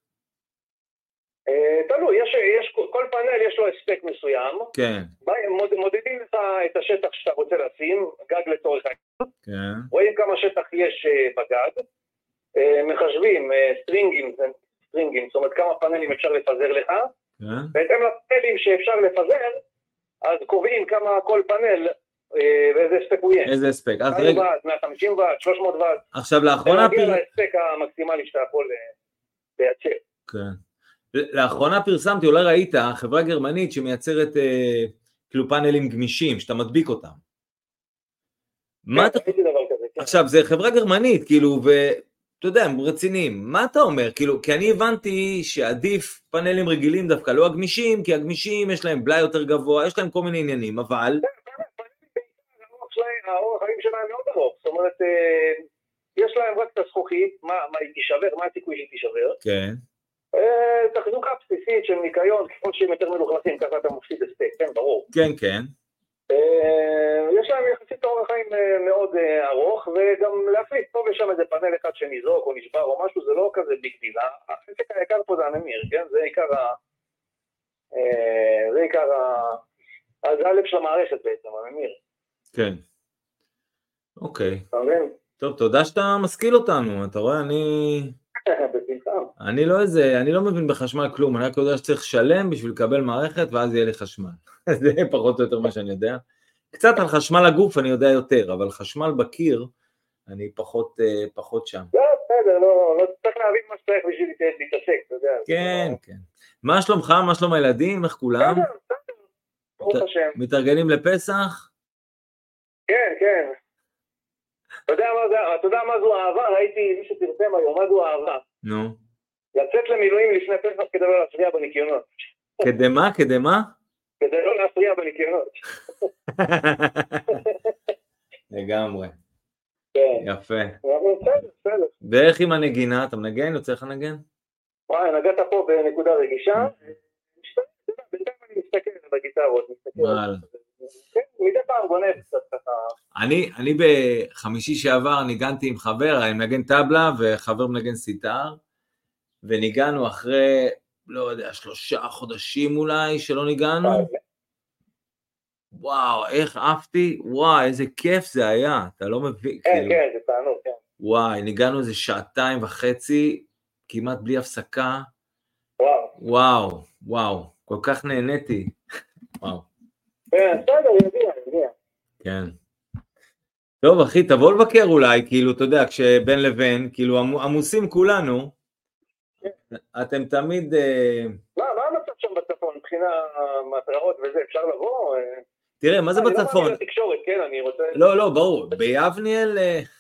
תלוי, כל פאנל יש לו הספק מסוים. כן. מודדים לך את השטח שאתה רוצה לשים, גג לצורך העניין. כן. רואים כמה שטח יש בגג. מחשבים סטרינגים, זאת אומרת כמה פאנלים אפשר לפזר לך. כן. בהתאם לפאנלים שאפשר לפזר, אז קובעים כמה כל פאנל, ואיזה הספק הוא יהיה. איזה הספק? 100 וואט, 150 וואט, 300 וואט. עכשיו לאחרונה... זה מגיע להספק המקסימלי שאתה יכול לייצר. כן. לאחרונה פרסמתי, אולי ראית, חברה גרמנית שמייצרת כאילו פאנלים גמישים, שאתה מדביק אותם. עכשיו, זה חברה גרמנית, כאילו, ואתה יודע, הם רציניים. מה אתה אומר? כאילו, כי אני הבנתי שעדיף פאנלים רגילים דווקא, לא הגמישים, כי הגמישים יש להם בלי יותר גבוה, יש להם כל מיני עניינים, אבל... האורח חיים שלהם מאוד ארוך, זאת אומרת, יש להם רק את הזכוכית, מה היא תישבר, מה הסיכוי שהיא תישבר. כן. תחזוקה בסיסית של ניקיון, ככל שהם יותר מלוכלכים, ככה אתה מפסיד הספק, כן, ברור. כן, כן. יש להם יחסית אורח חיים מאוד ארוך, וגם להחליט, טוב יש שם איזה פאנל אחד שנזרוק או נשבר או משהו, זה לא כזה ביג דיל. החלק העיקר פה זה הממיר, כן? זה עיקר זה הלב של המערכת בעצם, הממיר. כן. אוקיי. אתה מבין? טוב, תודה שאתה משכיל אותנו, אתה רואה, אני לא מבין בחשמל כלום, אני רק יודע שצריך לשלם בשביל לקבל מערכת, ואז יהיה לי חשמל. זה פחות או יותר מה שאני יודע. קצת על חשמל הגוף אני יודע יותר, אבל חשמל בקיר, אני פחות שם. לא, בסדר, לא צריך להבין מה שצריך בשביל להתעסק, אתה יודע. כן, כן. מה שלומך? מה שלום הילדים? איך כולם? בסדר, ברוך השם. מתארגנים לפסח? כן, כן. אתה יודע מה זו אהבה? ראיתי מי שפרסם היום, מה זו אהבה? נו. לצאת למילואים לפני פסח כדי לא להפריע בניקיונות. כדי מה? כדי מה? כדי לא להפריע בניקיונות. לגמרי. כן. יפה. בסדר. ואיך עם הנגינה? אתה מנגן? יוצא לך לנגן? וואי, נגעת פה בנקודה רגישה. בינתיים אני מסתכל בגיטרות. מדי פעם גונב קצת ככה. אני בחמישי שעבר ניגנתי עם חבר, אני מנגן טבלה וחבר מנגן סיטר, וניגענו אחרי, לא יודע, 3 חודשים אולי שלא ניגענו, וואו, איך עפתי, וואי, איזה כיף זה היה, אתה לא מבין, כן, כאילו, כן, זה תענוג, כן. וואי, ניגענו איזה 2.5 כמעט בלי הפסקה, וואו. וואו, וואו, כל כך נהניתי, וואו, כן, בסדר, יגיע. כן. טוב, אחי, תבוא לבקר אולי, כאילו, אתה יודע, כשבין לבין, כאילו, עמוסים כולנו, אתם תמיד... מה המצב שם בצפון, מבחינה מטרות וזה, אפשר לבוא? תראה, מה זה אני לא בצפון? מאמין לתקשורת, כן, אני רוצה... לא, ברור, ביבניאל...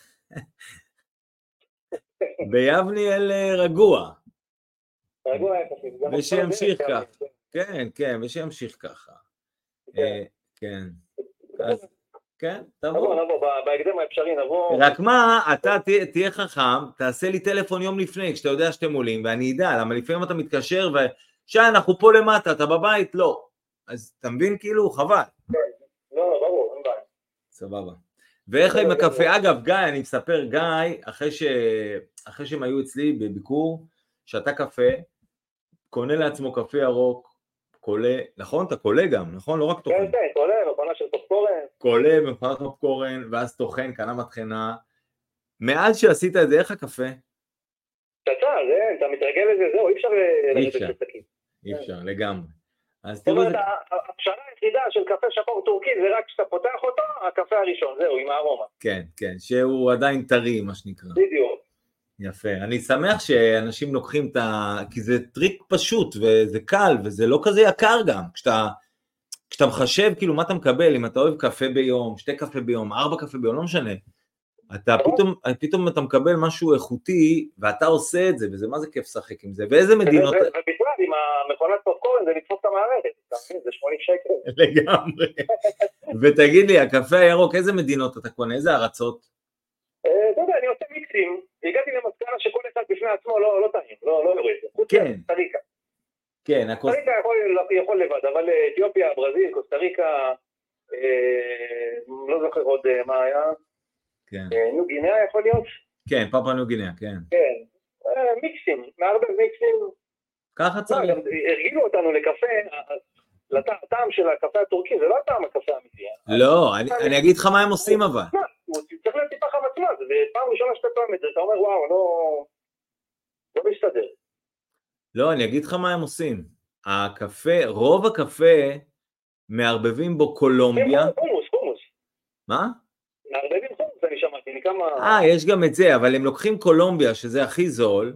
ביבניאל רגוע. רגוע יחסית. ושימשיך כך. כן, ושימשיך ככה. כן. אז, כן, תבוא. נבוא, בהקדם האפשרי נבוא. רק מה, אתה תהיה חכם, תעשה לי טלפון יום לפני, כשאתה יודע שאתם עולים, ואני אדע, למה לפעמים אתה מתקשר, ושי, אנחנו פה למטה, אתה בבית? לא. אז אתה מבין כאילו, חבל. לא, ברור, אין בעיה. סבבה. ואיך עם הקפה? אגב, גיא, אני מספר, גיא, אחרי שהם היו אצלי בביקור, שתה קפה, קונה לעצמו קפה ירוק, קולה, נכון? אתה קולה גם, נכון? לא רק טוחן. כן, קולה, מכונה של פופקורן. קולה במכונת פופקורן, ואז טוחן, קנה מטחנה. מאז שעשית את זה, איך הקפה? קצר, אתה מתרגל לזה, זהו, אי אפשר לרדת לסכין. אי אפשר, לגמרי. זאת אומרת, הפשרה היחידה של קפה שחור טורקי זה רק כשאתה פותח אותו, הקפה הראשון, זהו, עם הארומה. כן, שהוא עדיין טרי, מה שנקרא. בדיוק. יפה, אני שמח שאנשים לוקחים כי זה טריק פשוט, וזה קל, וזה לא כזה יקר גם, כשאתה מחשב כאילו מה אתה מקבל, אם אתה אוהב קפה ביום, 2 קפה ביום, 4 קפה ביום, לא משנה, פתאום אתה מקבל משהו איכותי, ואתה עושה את זה, וזה מה זה כיף לשחק עם זה, ואיזה מדינות... ובכלל, עם המכונת פופקורן זה לדפוק את המערכת, אתה מבין, זה 80 שקל. לגמרי. ותגיד לי, הקפה הירוק, איזה מדינות אתה קונה, איזה ארצות? אתה יודע, אני עושה מיקסים, הגעתי למסקנה שכל אחד בפני עצמו לא טעים, לא יורד, חוץ מקוסטריקה. כן, קוסטריקה יכול לבד, אבל אתיופיה, ברזיל, קוסטריקה, לא זוכר עוד מה היה, ניו גינאה יכול להיות? כן, פאפואה ניו גינאה, כן. כן, מיקסים, מערבב מיקסים. ככה צריך. הרגילו אותנו לקפה, לטעם של הקפה הטורקי, זה לא הטעם הקפה האמיתי. לא, אני אגיד לך מה הם עושים אבל. צריך להיות טיפה חמצמז, ופעם ראשונה שאתה טועם את זה, אתה אומר וואו, לא מסתדר. לא, אני אגיד לך מה הם עושים. הקפה, רוב הקפה מערבבים בו קולומביה. חומוס. מה? מערבבים חומוס, אני שמעתי, אני כמה... יש גם את זה, אבל הם לוקחים קולומביה, שזה הכי זול,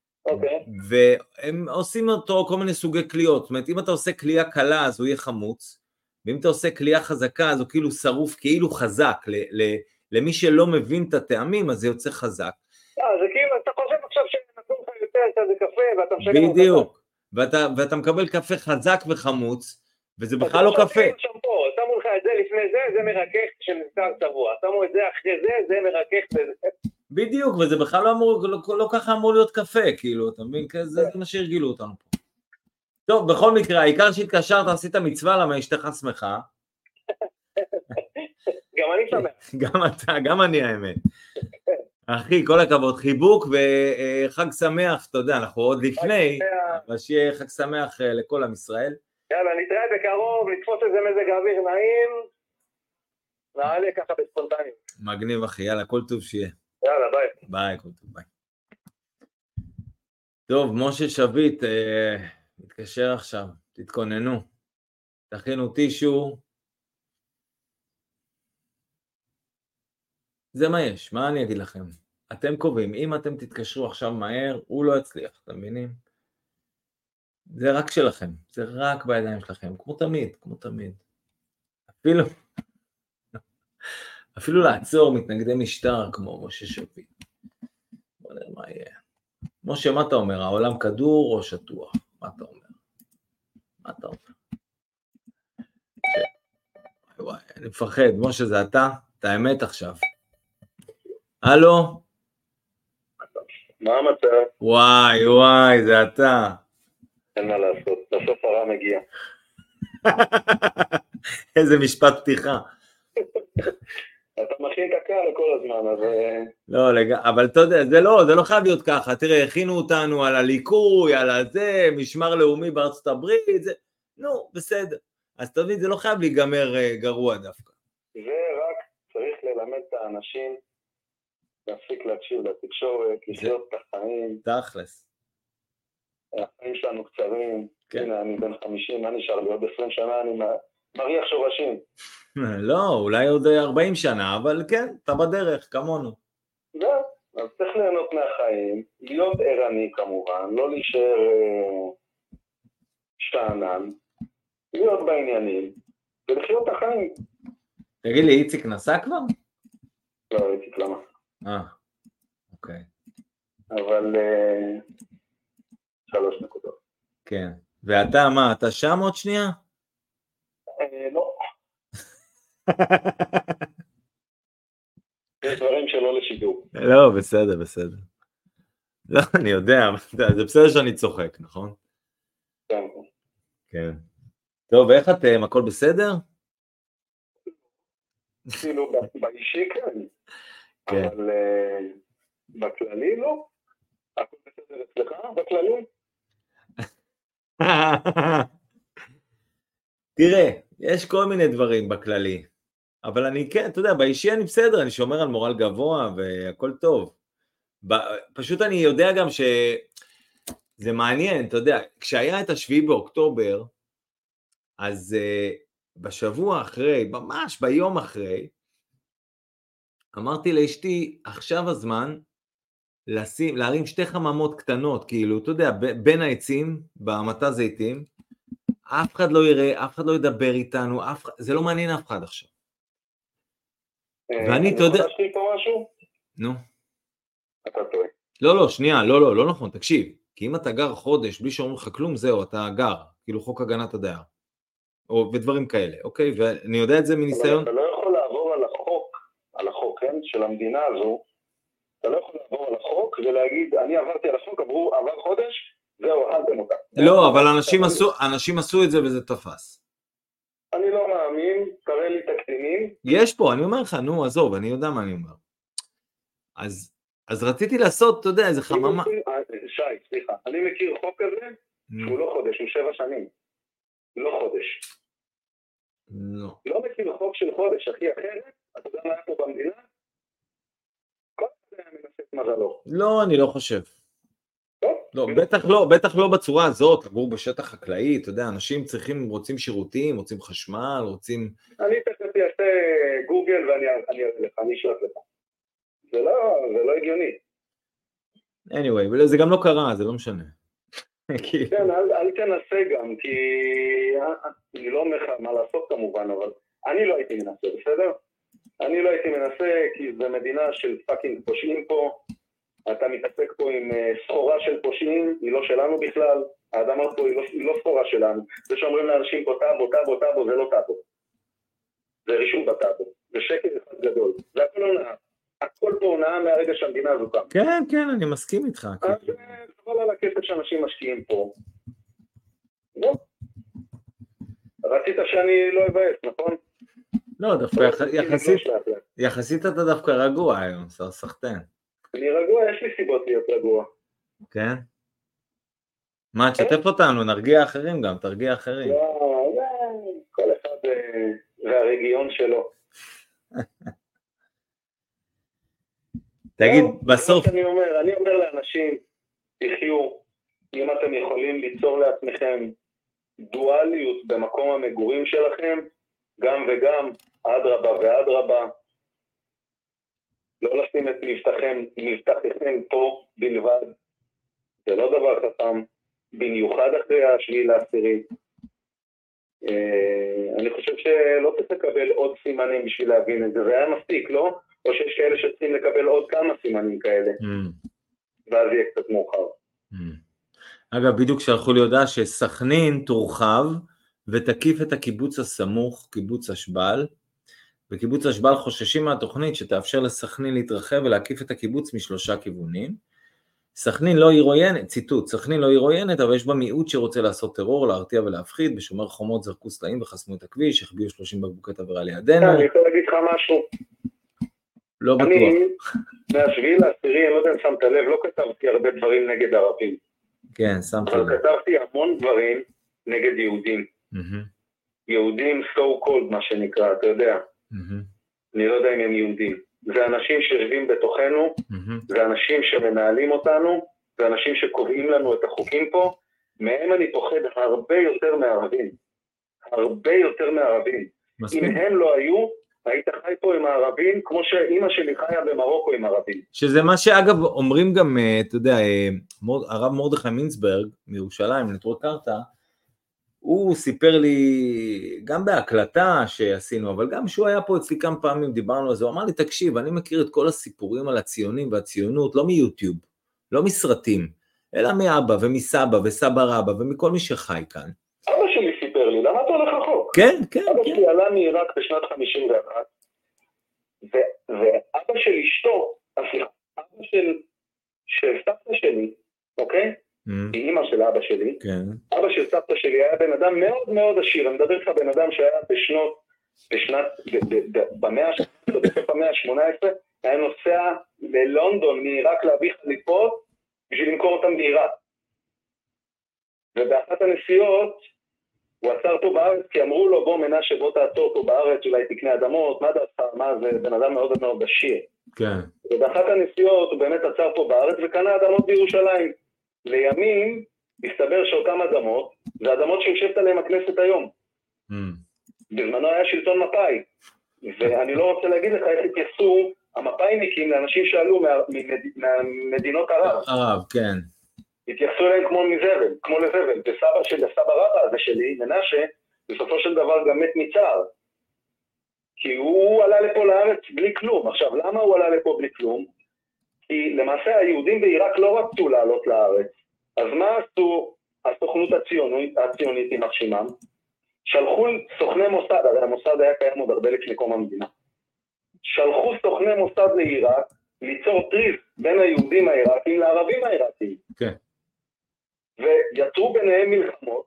והם עושים אותו כל מיני סוגי קליות. זאת אומרת, אם אתה עושה קליה קלה, אז הוא יהיה חמוץ, ואם אתה עושה קליה חזקה, אז הוא כאילו שרוף, כאילו חזק. למי שלא מבין את הטעמים, אז זה יוצא חזק. זה כאילו, אתה חושב עכשיו שנתנו לך יותר כזה קפה, ואתה משגע... בדיוק, ואתה מקבל קפה חזק וחמוץ, וזה בכלל לא קפה. שמו לך את זה לפני זה מרכך של נזכר צבוע. שמו את זה אחרי זה מרכך וזה. בדיוק, וזה בכלל לא ככה אמור להיות קפה, כאילו, אתה מבין? זה מה שהרגילו אותנו פה. טוב, בכל מקרה, העיקר שהתקשרת, עשית מצווה, למה אשתך שמחה. גם אני שמח. גם אתה, גם אני האמת. אחי, כל הכבוד, חיבוק וחג שמח, אתה יודע, אנחנו עוד לפני, אבל שיהיה חג שמח לכל עם ישראל. יאללה, נתראה בקרוב, לתפוס איזה מזג האוויר נעים, נעלה ככה בספונטניות. מגניב אחי, יאללה, כל טוב שיהיה. יאללה, ביי. ביי, כל טוב, ביי. טוב, משה שביט, מתקשר עכשיו, תתכוננו, תכינו טישו. זה מה יש, מה אני אגיד לכם? אתם קובעים, אם אתם תתקשרו עכשיו מהר, הוא לא יצליח, אתם מבינים? זה רק שלכם, זה רק בידיים שלכם, כמו תמיד. אפילו לעצור מתנגדי משטר כמו משה שביט. בוא נראה מה יהיה. משה, מה אתה אומר? העולם כדור או שטוח? מה אתה אומר? וואי, אני מפחד, משה זה אתה האמת עכשיו. הלו? מה המצב? וואי, זה אתה. אין מה לעשות, בסוף הרע מגיע. איזה משפט פתיחה. אתה מכין את הקהל כל הזמן, אז... לא, אבל אתה יודע, זה לא חייב להיות ככה. תראה, הכינו אותנו על הליקוי, על הזה, משמר לאומי בארצות הברית, זה... נו, בסדר. אז תבין, זה לא חייב להיגמר גרוע דווקא. ורק צריך ללמד את האנשים, להפסיק להקשיב לתקשורת, לחיות את החיים. תכלס. החיים שלנו קצרים, כן. הנה אני בן 50, מה נשאר לי? עוד 20 שנה אני מריח שורשים. לא, אולי עוד 40 שנה, אבל כן, אתה בדרך, כמונו. זהו, אז צריך ליהנות מהחיים, להיות ערני כמובן, לא להישאר שענן, להיות בעניינים, ולחיות את החיים. תגיד לי, איציק נסע כבר? לא, איציק למה. אוקיי. אבל 3 נקודות. כן. ואתה, מה, אתה שם עוד שנייה? לא. יש דברים שלא לשידור. לא, בסדר, בסדר. לא, אני יודע, זה בסדר שאני צוחק, נכון? כן. כן. טוב, איך אתם? הכל בסדר? כאילו, באישי כן. כן. אבל בכללי לא. הכל בסדר אצלך? בכללי? תראה, יש כל מיני דברים בכללי, אבל אני כן, אתה יודע, באישי אני בסדר, אני שומר על מורל גבוה והכל טוב. פשוט אני יודע גם שזה מעניין, אתה יודע, כשהיה את 7 באוקטובר, אז בשבוע אחרי, ממש ביום אחרי, אמרתי לאשתי, עכשיו הזמן להרים 2 חממות קטנות, כאילו, אתה יודע, בין העצים, במטע זיתים, אף אחד לא יראה, אף אחד לא ידבר איתנו, זה לא מעניין אף אחד עכשיו. ואני, אתה יודע... אני יכול להשחיל פה משהו? נו. אתה טועה. לא, שנייה, לא נכון, תקשיב. כי אם אתה גר חודש בלי שאומרים לך כלום, זהו, אתה גר, כאילו חוק הגנת הדייר. ודברים כאלה, אוקיי? ואני יודע את זה מניסיון. אתה לא יכול לעבור על החוק, כן? של המדינה הזו. אתה לא יכול לעבור על החוק ולהגיד, אני עברתי על החוק, עבר חודש, זהו, אכלתם אותה. לא, אבל אנשים עשו את זה וזה תפס. אני לא מאמין, תראה לי תקדימים. יש פה, אני אומר לך, נו, עזוב, אני יודע מה אני אומר. אז רציתי לעשות, אתה יודע, איזה חממה. שי, סליחה, אני מכיר חוק כזה, שהוא לא חודש, הוא 7 שנים. לא חודש. לא מכיר חוק של חודש, אחי, אחרת, אתה יודע מה היה פה במדינה? כל זה היה מנסה את מזלו. לא, אני לא חושב. לא, בטח לא בצורה הזאת, לגור בשטח חקלאי, אתה יודע, אנשים רוצים שירותים, רוצים חשמל, רוצים... אני תכף אעשה גוגל ואני אראה לך, אני אשלח לך. זה לא הגיוני. anyway, זה גם לא קרה, זה לא משנה. כן, אל תנסה גם, כי אני לא אומר לך מה לעשות כמובן, אבל אני לא הייתי מנסה, בסדר? אני לא הייתי מנסה, כי זו מדינה של פאקינג פושעים פה, אתה מתעסק פה עם סחורה של פושעים, היא לא שלנו בכלל, האדמה פה היא לא סחורה שלנו, זה שאומרים לאנשים פה טאבו, זה לא טאבו, זה רישום בטאבו, זה שקר אחד גדול, זה הכל הונאה, הכל פה הונאה מהרגע שהמדינה הזו קם. כן, אני מסכים איתך. אז חבל על הכסף שאנשים משקיעים פה. לא. רצית שאני לא אבאס, נכון? לא, דווקא יחסית אתה דווקא רגוע היום, סחטן. אני רגוע, יש לי סיבות להיות רגוע. כן? מה, תשתף אותנו, נרגיע אחרים גם, תרגיע אחרים. לא, כל אחד והרגיון שלו. תגיד, בסוף... אני אומר לאנשים, תחיו, אם אתם יכולים ליצור לעצמכם דואליות במקום המגורים שלכם, גם וגם, אדרבה ואדרבה, לא לשים את מבטחכם פה בלבד, זה לא דבר חכם, במיוחד אחרי 7/10. אני חושב שלא צריך לקבל עוד סימנים בשביל להבין את זה, זה היה מספיק, לא? או שיש כאלה שצריכים לקבל עוד כמה סימנים כאלה, ואז יהיה קצת מאוחר. אגב, בדיוק שהלכו לי הודעה שסכנין תורחב ותקיף את הקיבוץ הסמוך, קיבוץ השבל, וקיבוץ השבל חוששים מהתוכנית שתאפשר לסכנין להתרחב ולהקיף את הקיבוץ מ3 כיוונים. סכנין לא עירונית, ציטוט, סכנין לא עירונית, אבל יש בה מיעוט שרוצה לעשות טרור, להרתיע ולהפחיד, בשומר חומות זרקו סלעים וחסמו את הכביש, החביאו 30 בקבוקי תבערה לידינו. אני יכול להגיד לך משהו. לא בטוח. אני, מה7/10, אני לא יודע אם שמת לב, לא כתבתי הרבה דברים נגד ערבים. כן, שמתי לב. אבל כתבתי המון דברים נגד יהודים. יהודים so called, מה שנקרא, אתה יודע. אני לא יודע אם הם יהודים. זה אנשים שיושבים בתוכנו, זה אנשים שמנהלים אותנו, זה אנשים שקובעים לנו את החוקים פה, מהם אני פוחד הרבה יותר מערבים. הרבה יותר מערבים. אם הם לא היו, היית חי פה עם הערבים, כמו שאמא שלי חיה במרוקו עם ערבים. שזה מה שאגב אומרים גם, אתה יודע, הרב מרדכי מינסברג מירושלים, נטורי קרתא, הוא סיפר לי, גם בהקלטה שעשינו, אבל גם שהוא היה פה אצלי כמה פעמים, דיברנו על זה, הוא אמר לי, תקשיב, אני מכיר את כל הסיפורים על הציונים והציונות, לא מיוטיוב, לא מסרטים, אלא מאבא ומסבא וסבא רבא ומכל מי שחי כאן. אבא שלי סיפר לי, למה אתה הולך רחוק? כן, כן. אבא שלי עלה מעיראק בשנת 51, ואבא של אשתו, אבא של סבתא שלי, אוקיי? היא אימא של אבא שלי, אבא של סבתא שלי היה בן אדם מאוד מאוד עשיר, אני מדבר לך בן אדם שהיה בסוף המאה ה-18, היה נוסע ללונדון מעיראק להביא חליפות, בשביל למכור אותם בעיראק. ובאחת הנסיעות, הוא עצר פה בארץ, כי אמרו לו, בוא מנשה, בוא תעצור פה בארץ, אולי תקנה אדמות, מה דעתך, מה זה, בן אדם מאוד מאוד עשיר. כן. ובאחת הנסיעות, הוא באמת עצר פה בארץ, וקנה אדמות בירושלים. לימים, הסתבר שאותם אדמות, זה אדמות שיושבת עליהם הכנסת היום. בזמנו היה שלטון מפאי, ואני לא רוצה להגיד לך איך התייחסו המפאיניקים לאנשים שעלו ממדינות ערב. כן. התייחסו אליהם כמו לזבל, וסבא רבא הזה שלי, מנשה, בסופו של דבר גם מת מצער. כי הוא עלה לפה לארץ בלי כלום. עכשיו, למה הוא עלה לפה בלי כלום? כי למעשה היהודים בעיראק לא רצו לעלות לארץ. אז מה עשו הסוכנות הציונית עם שמם? שלחו סוכני מוסד, הרי המוסד היה קיים עוד הרבה לפני קום המדינה. שלחו סוכני מוסד לעיראק ליצור טריז בין היהודים העיראקים לערבים העיראקים. כן. ויצרו ביניהם מלחמות,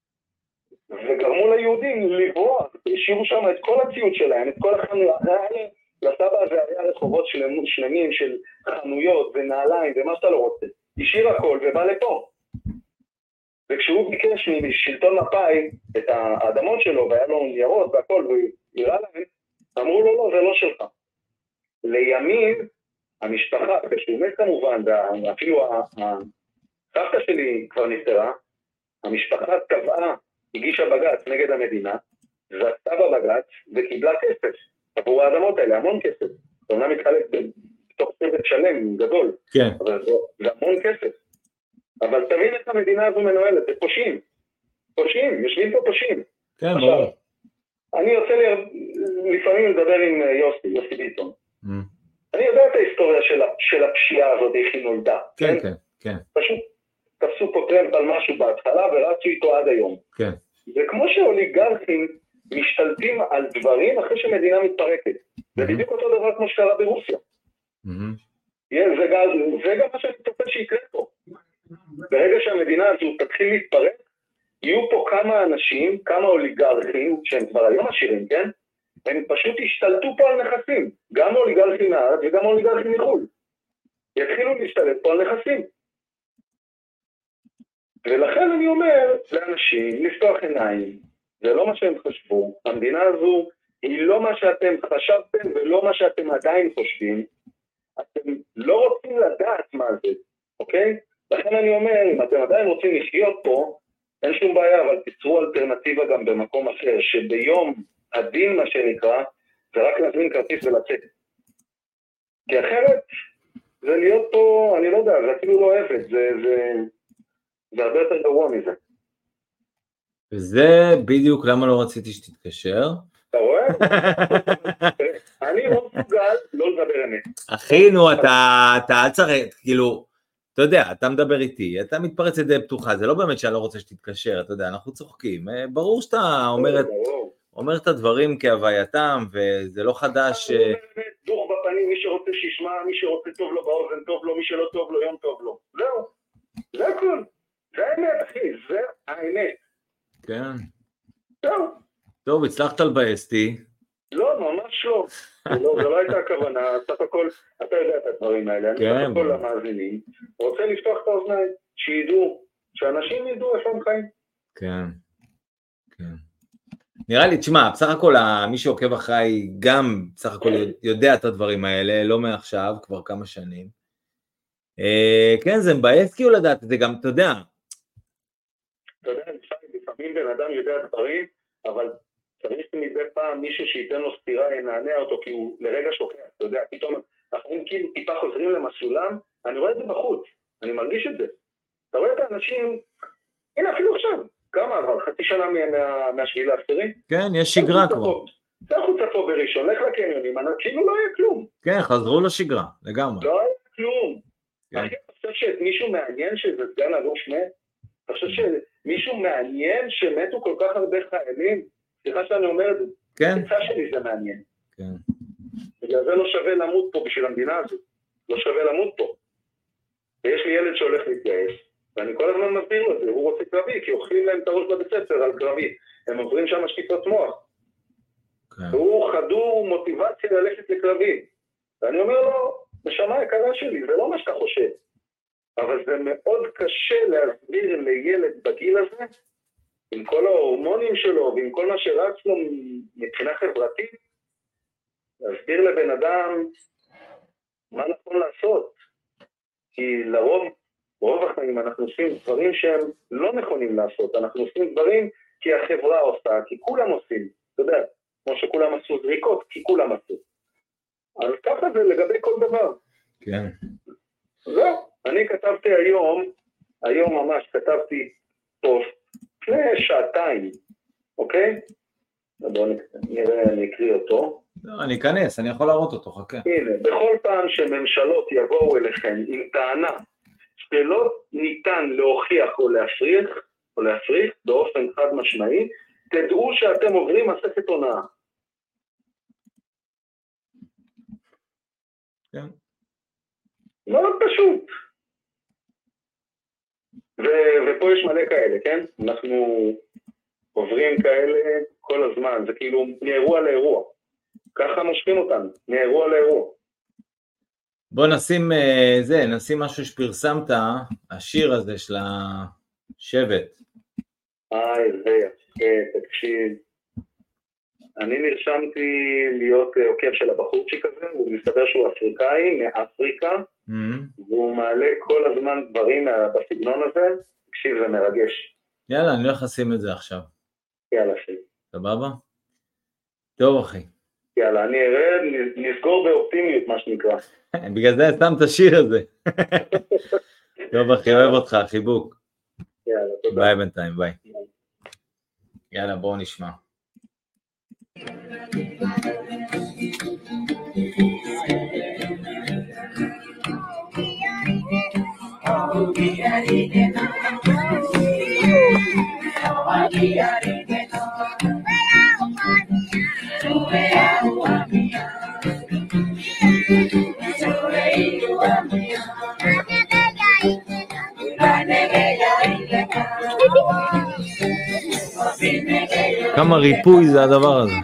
וגרמו ליהודים לברוח, השאירו שם את כל הציוד שלהם, את כל החנויות. לסבא הזה היה רחובות שלמים של חנויות ונעליים ומה שאתה לא רוצה. השאיר הכל ובא לפה. וכשהוא ביקש משלטון מפאי את האדמות שלו, והיה לו ניירות והכל, והוא יראה להם, אמרו לו, לא, זה לא שלך. לימים, המשפחה, כשהוא מת כמובן, ואפילו הסבתא שלי כבר נפטרה, המשפחה קבעה, הגישה בג"ץ נגד המדינה, זכתה בבג"ץ וקיבלה כסף עבור האדמות האלה, המון כסף. זה אומנם מתחלק בתוך צוות שלם, גדול, כן. אבל זה המון כסף. אבל תבין איך המדינה הזו מנוהלת, זה פושעים. פושעים, יושבים פה פושעים. כן, ברור. אני יוצא לי לפעמים לדבר עם יוסי ביטון. אני יודע את ההיסטוריה של הפשיעה הזאת, איך היא נולדה. כן, כן, כן. פשוט תפסו פה טרמפ על משהו בהתחלה ורצו איתו עד היום. כן. זה כמו שאוליגרכים משתלטים על דברים אחרי שמדינה מתפרקת. זה בדיוק אותו דבר כמו שקרה ברוסיה. זה גם מה שאני מצפה שיקרה פה. ברגע שהמדינה הזו תתחיל להתפרק, יהיו פה כמה אנשים, כמה אוליגרכים, שהם כבר היום עשירים, כן? הם פשוט השתלטו פה על נכסים. גם אוליגרכים מהארץ וגם אוליגרכים מחו"ל. יתחילו להשתלט פה על נכסים. ולכן אני אומר לאנשים, לפתוח עיניים, זה לא מה שהם חשבו. המדינה הזו היא לא מה שאתם חשבתם ולא מה שאתם עדיין חושבים. אתם לא רוצים לדעת מה זה, אוקיי? לכן אני אומר, אם אתם עדיין רוצים לחיות פה, אין שום בעיה, אבל תיצרו אלטרנטיבה גם במקום אחר, שביום הדין מה שנקרא, זה רק להזמין כרטיס ולצאת. כי אחרת, זה להיות פה, אני לא יודע, זה אפילו לא עבד, זה הרבה יותר גרוע מזה. וזה בדיוק למה לא רציתי שתתקשר. אתה רואה? אני לא מסוגל לא לדבר אמת. אחינו, אתה צריך, כאילו, אתה יודע, אתה מדבר איתי, אתה מתפרץ ידי פתוחה, זה לא באמת שאני לא רוצה שתתקשר, אתה יודע, אנחנו צוחקים. ברור שאתה אומר את הדברים כהווייתם, וזה לא חדש. דוח בפנים, מי שרוצה שישמע, מי שרוצה טוב לו באוזן, טוב לו, מי שלא טוב לו, יום טוב לו. זהו, זה הכל. זה האמת, אחי, זה האמת. כן. זהו. טוב, הצלחת לבאס אותי. לא, ממש לא. זה לא הייתה הכוונה, סך הכל, אתה יודע את הדברים האלה, אני סך הכל למאזינים, רוצה לפתוח את האוזניים, שידעו, שאנשים ידעו איפה הם חיים. כן, כן. נראה לי, תשמע, בסך הכל מי שעוקב אחריי גם בסך הכל יודע את הדברים האלה, לא מעכשיו, כבר כמה שנים. כן, זה מבאס כאילו לדעת את זה גם, אתה יודע. אתה יודע, לפעמים בן אדם יודע דברים, אבל צריך מדי פעם מישהו שייתן לו סתירה, ינענע אותו, כי הוא לרגע שוכח, אתה יודע, פתאום אנחנו כאילו טיפה חוזרים למסלולם, אני רואה את זה בחוץ, אני מרגיש את זה. אתה רואה את האנשים, הנה אפילו עכשיו, כמה עבר, חצי שנה מהשביל העשירי? כן, יש שגרה כבר. זה החוצה פה בראשון, לך לקניונים, כאילו לא היה כלום. כן, חזרו לשגרה, לגמרי. לא היה כלום. אחי, אתה חושב שמישהו מעניין שזה סגן אלוף מת? אתה חושב שמישהו מעניין שמתו כל כך הרבה חיילים? סליחה שאני אומר את זה. כן. בצע שלי זה מעניין. כן. בגלל זה לא שווה למות פה בשביל המדינה הזאת. לא שווה למות פה. ויש לי ילד שהולך להתגייס, ואני כל הזמן מסביר לו את זה, הוא רוצה קרבי, כי אוכלים להם את הראש בבית ספר על קרבי. הם עוברים שם שטיפות מוח. הוא חדור מוטיבציה ללכת לקרבי. ואני אומר לו, נשמה יקרה שלי, זה לא מה שאתה חושב. אבל זה מאוד קשה להסביר לילד בגיל הזה, עם כל ההורמונים שלו ועם כל מה שרץ לו מבחינה חברתית, להסביר לבן אדם מה נכון לעשות. כי לרוב, ברוב החיים אנחנו עושים דברים שהם לא נכונים לעשות. אנחנו עושים דברים כי החברה עושה, כי כולם עושים. אתה יודע, כמו שכולם עשו זריקות, כי כולם עשו. אז ככה זה לגבי כל דבר. כן. זהו, אני כתבתי היום ממש כתבתי פוסט, לפני שעתיים, אוקיי? בואו נראה, אני אקריא אותו. לא, אני אכנס, אני יכול להראות אותו, חכה. הנה, בכל פעם שממשלות יבואו אליכם עם טענה שלא ניתן להוכיח או להפריך באופן חד משמעי, תדעו שאתם עוברים מסכת הונאה. כן. מאוד פשוט. ופה יש מלא כאלה, כן? אנחנו עוברים כאלה כל הזמן, זה כאילו מאירוע לאירוע. ככה מושכים אותנו, מאירוע לאירוע. בוא נשים נשים משהו שפרסמת, השיר הזה של השבט. זה יפה, תקשיב. אני נרשמתי להיות עוקב של הבחורצ'יק הזה, הוא מסתבר שהוא אפריקאי, מאפריקה, והוא מעלה כל הזמן דברים בסגנון הזה, תקשיב, זה מרגש. יאללה, אני הולך לשים את זה עכשיו. יאללה, שי. סבבה? טוב, אחי. יאללה, אני ארד, נסגור באופטימיות, מה שנקרא. בגלל זה שם את השיר הזה. טוב, אחי, אוהב אותך, חיבוק. יאללה, תודה. ביי בינתיים, ביי. יאללה, בואו נשמע. כמה ריפוי זה הדבר הזה.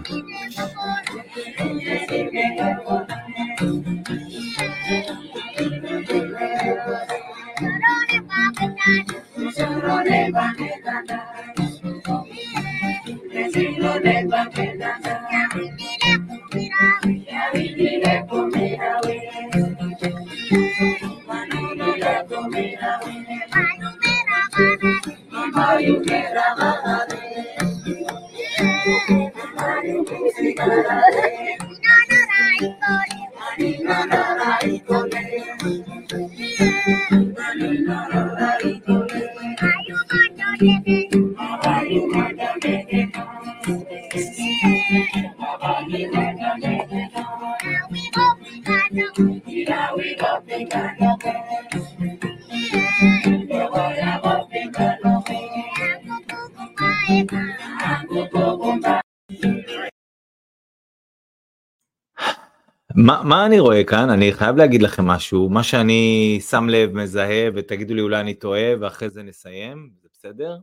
מה אני רואה כאן? אני חייב להגיד לכם משהו, מה שאני שם לב, מזהה, ותגידו לי אולי אני טועה, ואחרי זה נסיים, זה בסדר?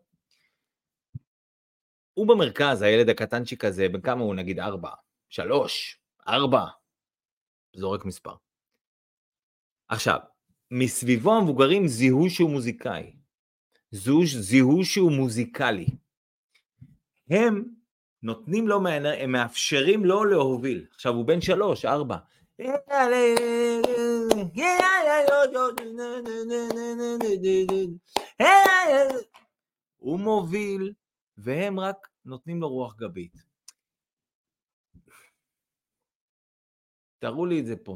הוא במרכז, הילד הקטנצ'יק הזה, בין כמה הוא נגיד 4, 3, 4, זורק מספר. עכשיו, מסביבו המבוגרים זיהו שהוא מוזיקאי, זיהו שהוא מוזיקלי. הם נותנים לו, הם מאפשרים לו להוביל. עכשיו הוא בן 3, 4. הוא מוביל, והם רק נותנים לו רוח גבית. תראו לי את זה פה.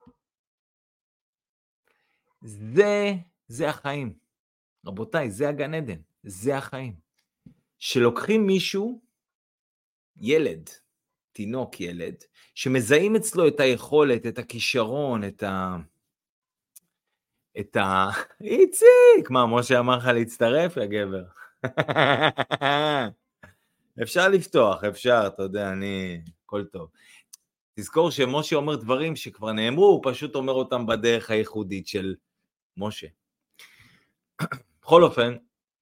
זה החיים. רבותיי, זה הגן עדן. זה החיים. שלוקחים מישהו, ילד, תינוק ילד, שמזהים אצלו את היכולת, את הכישרון, את ה... איציק! מה, משה אמר לך להצטרף, יא גבר? אפשר לפתוח, אפשר, אתה יודע, הכל טוב. תזכור שמשה אומר דברים שכבר נאמרו, הוא פשוט אומר אותם בדרך הייחודית של משה. בכל אופן,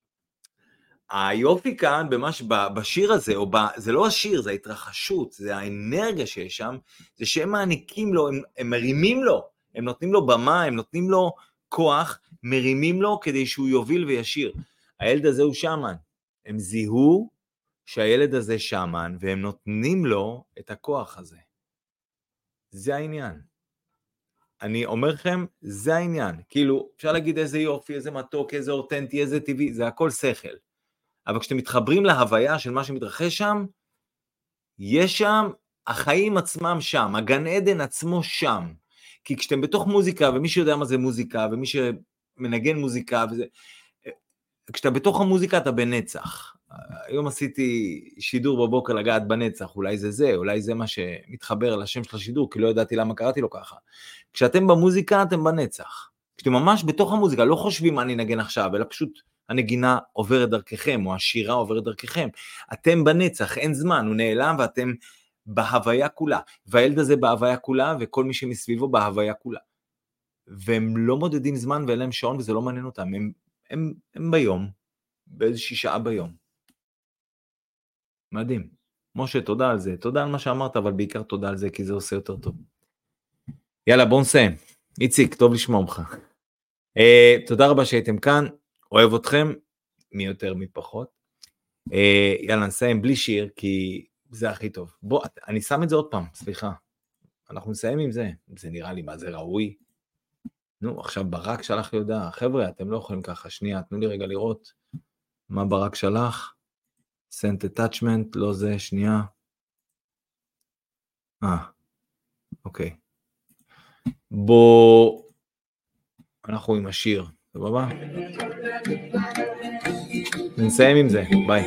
היופי כאן בשיר הזה, זה לא השיר, זה ההתרחשות, זה האנרגיה שיש שם, זה שהם מעניקים לו, הם מרימים לו, הם נותנים לו במה, הם נותנים לו כוח, מרימים לו כדי שהוא יוביל וישיר. הילד הזה הוא שמן, הם זיהו שהילד הזה שמן, והם נותנים לו את הכוח הזה. זה העניין. אני אומר לכם, זה העניין. כאילו, אפשר להגיד איזה יופי, איזה מתוק, איזה אותנטי, איזה טבעי, זה הכל שכל. אבל כשאתם מתחברים להוויה של מה שמתרחש שם, יש שם, החיים עצמם שם, הגן עדן עצמו שם. כי כשאתם בתוך מוזיקה, ומי שיודע מה זה מוזיקה, ומי שמנגן מוזיקה, כשאתה בתוך המוזיקה אתה בנצח. היום עשיתי שידור בבוקר לגעת בנצח, אולי זה, אולי זה מה שמתחבר לשם של השידור, כי לא ידעתי למה קראתי לו ככה. כשאתם במוזיקה אתם בנצח. כשאתם ממש בתוך המוזיקה, לא חושבים מה אני נגן עכשיו, אלא פשוט הנגינה עוברת דרככם, או השירה עוברת דרככם. אתם בנצח, אין זמן, הוא נעלם ואתם בהוויה כולה. והילד הזה בהוויה כולה, וכל מי שמסביבו בהוויה כולה. והם לא מודדים זמן ואין להם שעון, וזה לא מעניין אותם. הם ביום, באיזושהי שעה ביום. מדהים. משה, תודה על זה. תודה על מה שאמרת, אבל בעיקר תודה על זה, כי זה עושה יותר טוב. יאללה, בוא נסיים. איציק, טוב לשמוע ממך. תודה רבה שהייתם כאן. אוהב אתכם, מי יותר מי פחות. יאללה, נסיים בלי שיר, כי זה הכי טוב. בוא, אני שם את זה עוד פעם, סליחה. אנחנו נסיים עם זה. זה נראה לי מה זה ראוי. נו, עכשיו ברק שלח לי הודעה. חבר'ה, אתם לא יכולים ככה. שנייה, תנו לי רגע לראות מה ברק שלח. send attachment, לא זה, שנייה. אוקיי. בוא, אנחנו עם השיר, סבבה? נסיים עם זה, ביי.